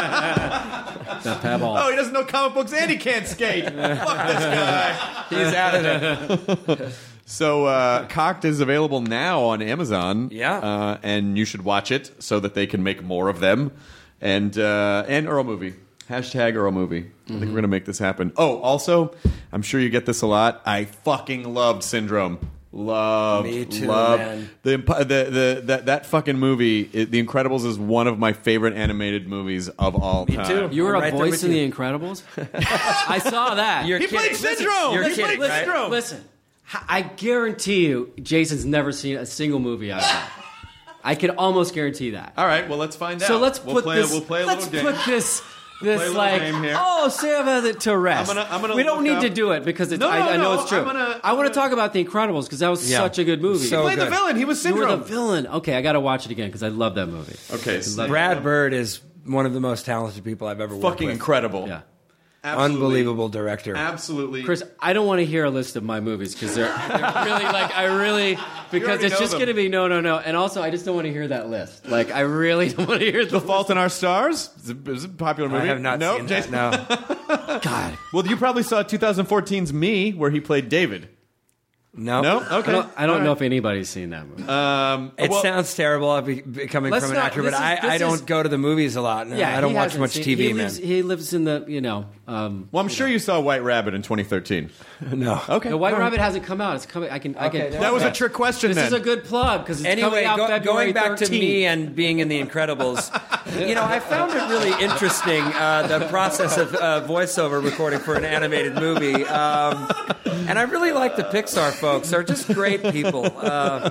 it. The pebble. Oh, he doesn't know comic books and he can't skate. Fuck this guy. He's out of it. So, uh, Cocked is available now on Amazon. Yeah. Uh, and you should watch it so that they can make more of them. And uh, and Earl movie. Hashtag Earl movie. Mm-hmm. I think we're going to make this happen. Oh, also, I'm sure you get this a lot. I fucking loved Syndrome. Loved, Me too, loved. man. The, the, the, that, that fucking movie, it, The Incredibles, is one of my favorite animated movies of all Me time. too. You were I'm a right there voice with in you. The Incredibles? I saw that. You're He kidding. played Syndrome! You're He kidding, played right? Syndrome! Listen, h- I guarantee you, Jason's never seen a single movie I've done. I can almost guarantee that. All right, well, let's find out. So let's we'll put play, this. We'll play a let's little game. put this. play a This little like game here. oh Sam has it to rest. I'm gonna- I'm gonna we don't look need up- to do it because it's, No, I, no, I know no, it's true. I'm gonna- I want I'm to talk about The Incredibles because that was Yeah. such a good movie. So He played the good. villain. He was you were Syndrome. the villain. Okay, I got to watch it again because I love that movie. Okay, so Brad Bird is one of the most talented people I've ever worked fucking with. incredible. Yeah. Absolutely. Unbelievable director. Absolutely. Chris, I don't want to hear a list of my movies because they're, they're really like I really because already it's know just them. going to be no, no, no, and also I just don't want to hear that list. Like I really don't want to hear The Fault in Our Stars is a, is a popular movie. I have not no, seen Jason. that. No, God. Well, you probably saw twenty fourteen's Me, where he played David. no, No, I okay. don't, I don't All know right. if anybody's seen that movie. Um, It well, sounds terrible. I'll be, be coming Let's from an not- actor, but this is- I, this I don't is- go to the movies a lot. No, I don't he watch hasn't much seen- T V, he man. lives, He lives in the you know. Um, well, I'm sure you saw White Rabbit in twenty thirteen. No. Okay. the White all right. Rabbit hasn't come out. It's coming. I can. I can. Okay, That was a trick question. This then. is a good plug because it's Anyway, coming out go, February going back to thirteenth. me and being in The Incredibles, you know, I found it really interesting, uh, the process of uh, voiceover recording for an animated movie. Um, and I really like the Pixar folks. They're just great people. Uh,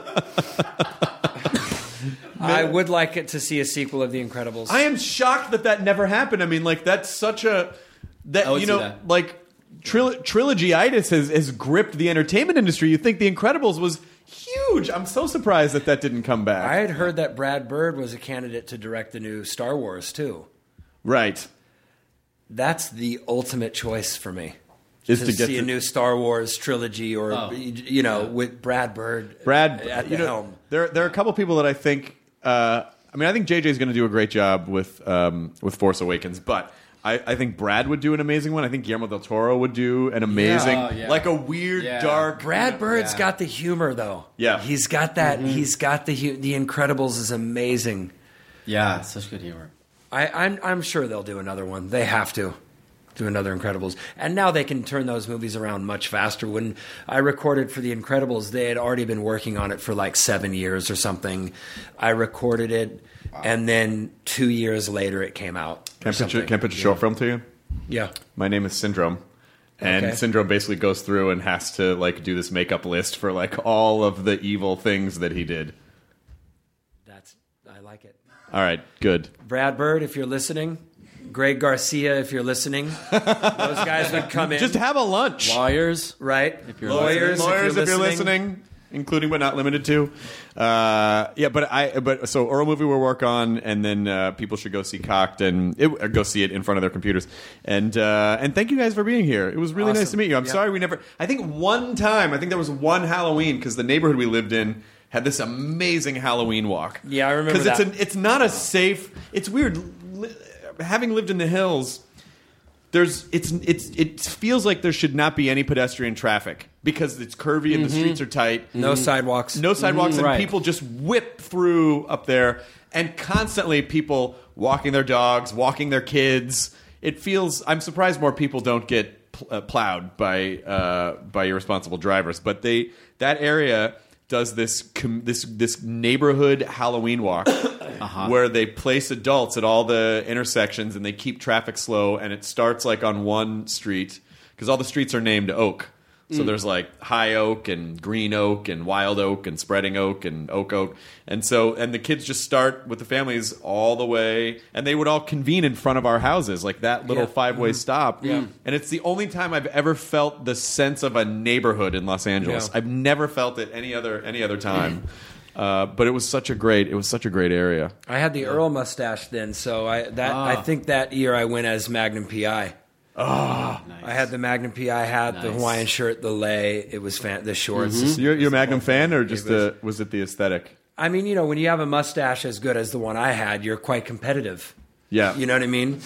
I would like it to see a sequel of The Incredibles. I am shocked that that never happened. I mean, like that's such a that I would you see know, that. like tril- trilogy-itis has, has gripped the entertainment industry. You think The Incredibles was huge? I'm so surprised that that didn't come back. I had heard that Brad Bird was a candidate to direct the new Star Wars, too. Right. That's the ultimate choice for me. Is to, to get see to- a new Star Wars trilogy, or Oh. you know, with Brad Bird, Brad, at the you know, helm. There, there are a couple people that I think. Uh, I mean, I think J J is going to do a great job with um, with Force Awakens, but I, I think Brad would do an amazing one. I think Guillermo del Toro would do an amazing, Oh, yeah. like a weird, Yeah. dark. Brad Bird's Yeah. got the humor, though. Yeah. he's got that. Mm-hmm. He's got the hu- The Incredibles is amazing. Yeah, it's such good humor. I, I'm I'm sure they'll do another one. They have to do another Incredibles, and now they can turn those movies around much faster. When I recorded for The Incredibles, they had already been working on it for like seven years or something. I recorded it, and then two years later, it came out. Can I or pitch, a, something. can I pitch a short film to you? Yeah. My name is Syndrome. And Okay. Syndrome basically goes through and has to like do this makeup list for like all of the evil things that he did. That's I like it. All right, good. Brad Bird, if you're listening, Greg Garcia, if you're listening, those guys would come in. Just have a lunch. Lawyers. right? If you're Lawyers, Lawyers, if you're listening. including but not limited to. Uh, yeah, but I but so Earl movie we'll work on, and then uh, people should go see Cocked and it, or go see it in front of their computers. And uh, and thank you guys for being here. It was really nice Awesome. to meet you. I'm Yeah. sorry we never. I think one time. I think there was one Halloween because the neighborhood we lived in had this amazing Halloween walk. Yeah, I remember Because it's that. an, it's not a safe. It's weird. Li- having lived in the hills. There's it's it's it feels like there should not be any pedestrian traffic because it's curvy and the streets are tight. No sidewalks. No sidewalks, Mhm, and right. people just whip through up there, and constantly people walking their dogs, walking their kids. It feels. I'm surprised more people don't get pl- uh, plowed by uh, by irresponsible drivers, but they that area does this com- this this neighborhood Halloween walk. Uh-huh. Where they place adults at all the intersections and they keep traffic slow, and it starts like on one street because all the streets are named Oak. So there's like High Oak and Green Oak and Wild Oak and Spreading Oak and Oak Oak. And so and the kids just start with the families all the way, and they would all convene in front of our houses, like that little Yeah. five-way stop. Yeah. And it's the only time I've ever felt the sense of a neighborhood in Los Angeles. Yeah. I've never felt it any other any other time. Uh, but it was such a great it was such a great area. I had the Earl mustache then, so I that Ah. I think that year I went as Magnum P I. Ah. Nice. I had the Magnum P I hat, the Nice. Hawaiian shirt, the lei. It was fan- the shorts. So you're, you're a Magnum fan, or just It was- the was it the aesthetic? I mean, you know, when you have a mustache as good as the one I had, you're quite competitive. Yeah, You know what I mean?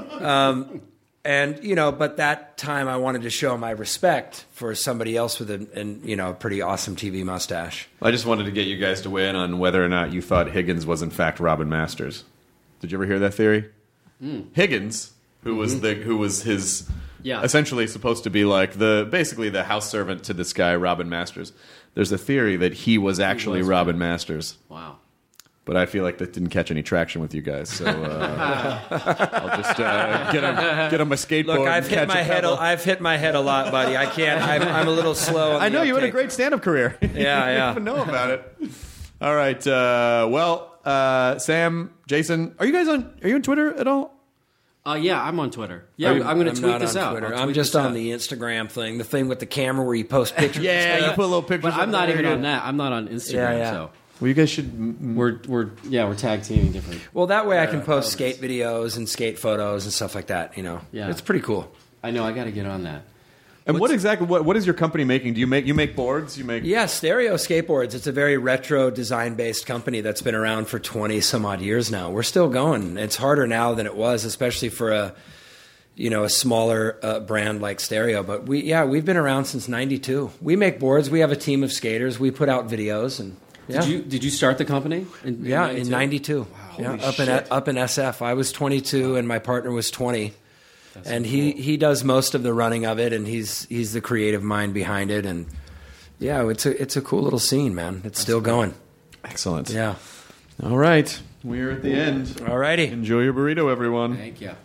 um, and you know, but that time I wanted to show my respect for somebody else with a, an, you know, a pretty awesome T V mustache. I just wanted to get you guys to weigh in on whether or not you thought Higgins was in fact Robin Masters. Did you ever hear that theory? Higgins, who was Mm-hmm. the who was his Yeah. essentially supposed to be like the basically the house servant to this guy Robin Masters. There's a theory that he was actually was, Robin yeah. Masters. Wow. But I feel like that didn't catch any traction with you guys, so uh, I'll just uh, get on get on my skateboard. Look, I've and hit catch my a head. A, pebble. I've hit my head a lot, buddy. I can't. I'm, I'm a little slow. On I the know you had a uptake. great stand-up career. Yeah, you yeah. didn't even know about it. All right. Uh, well, uh, Sam, Jason, are you guys on? Are you on Twitter at all? Uh, yeah, I'm on Twitter. Yeah, I'm going to tweet not this on out. Twitter. I'll I'm tweet just this on out. the Instagram thing, the thing with the camera where you post pictures. Yeah, and you stuff. put little pictures. But I'm up not there. even on that. I'm not on Instagram. Yeah, yeah. So Well, you guys should. m- we're we're yeah we're tag teaming different. Well, that way I can post skate videos and skate photos and stuff like that. You know, Yeah. it's pretty cool. I know. I got to get on that. And what exactly? What, what is your company making? Do you make you make boards? You make Yeah, Stereo Skateboards. It's a very retro design-based company that's been around for twenty some odd years now. We're still going. It's harder now than it was, especially for a you know a smaller uh, brand like Stereo. But we yeah we've been around since ninety-two. We make boards. We have a team of skaters. We put out videos and yeah. Did you did you start the company? In, Yeah, in ninety-two. Yeah, Holy up in shit. up in S F. I was twenty-two and my partner was twenty. And he, he does most of the running of it, and he's he's the creative mind behind it. And yeah, it's a it's a cool little scene, man. It's still going. excellent. Yeah. All right, we're at the end. Alrighty. Enjoy your burrito, everyone. Thank you.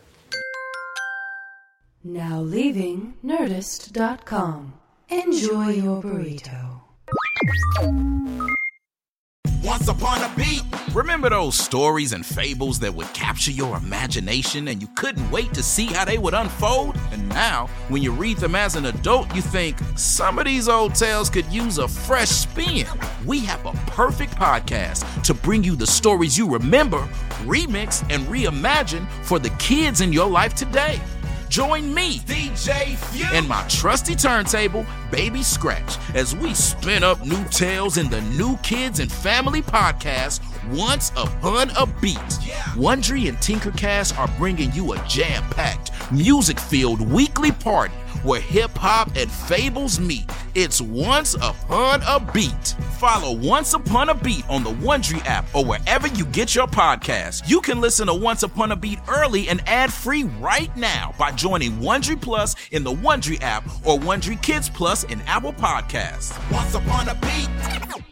Now leaving Nerdist dot com. Enjoy your burrito. Once upon a beat. Remember those stories and fables that would capture your imagination and you couldn't wait to see how they would unfold? And now, when you read them as an adult, you think, some of these old tales could use a fresh spin. We have a perfect podcast to bring you the stories you remember, remix, and reimagine for the kids in your life today. Join me, D J Few, and my trusty turntable, Baby Scratch, as we spin up new tales in the New Kids and Family podcast, Once Upon a Beat. Wondery and Tinkercast are bringing you a jam-packed, music-filled weekly party where hip-hop and fables meet. It's Once Upon a Beat. Follow Once Upon a Beat on the Wondery app or wherever you get your podcasts. You can listen to Once Upon a Beat early and ad-free right now by joining Wondery Plus in the Wondery app or Wondery Kids Plus in Apple Podcasts. Once Upon a Beat.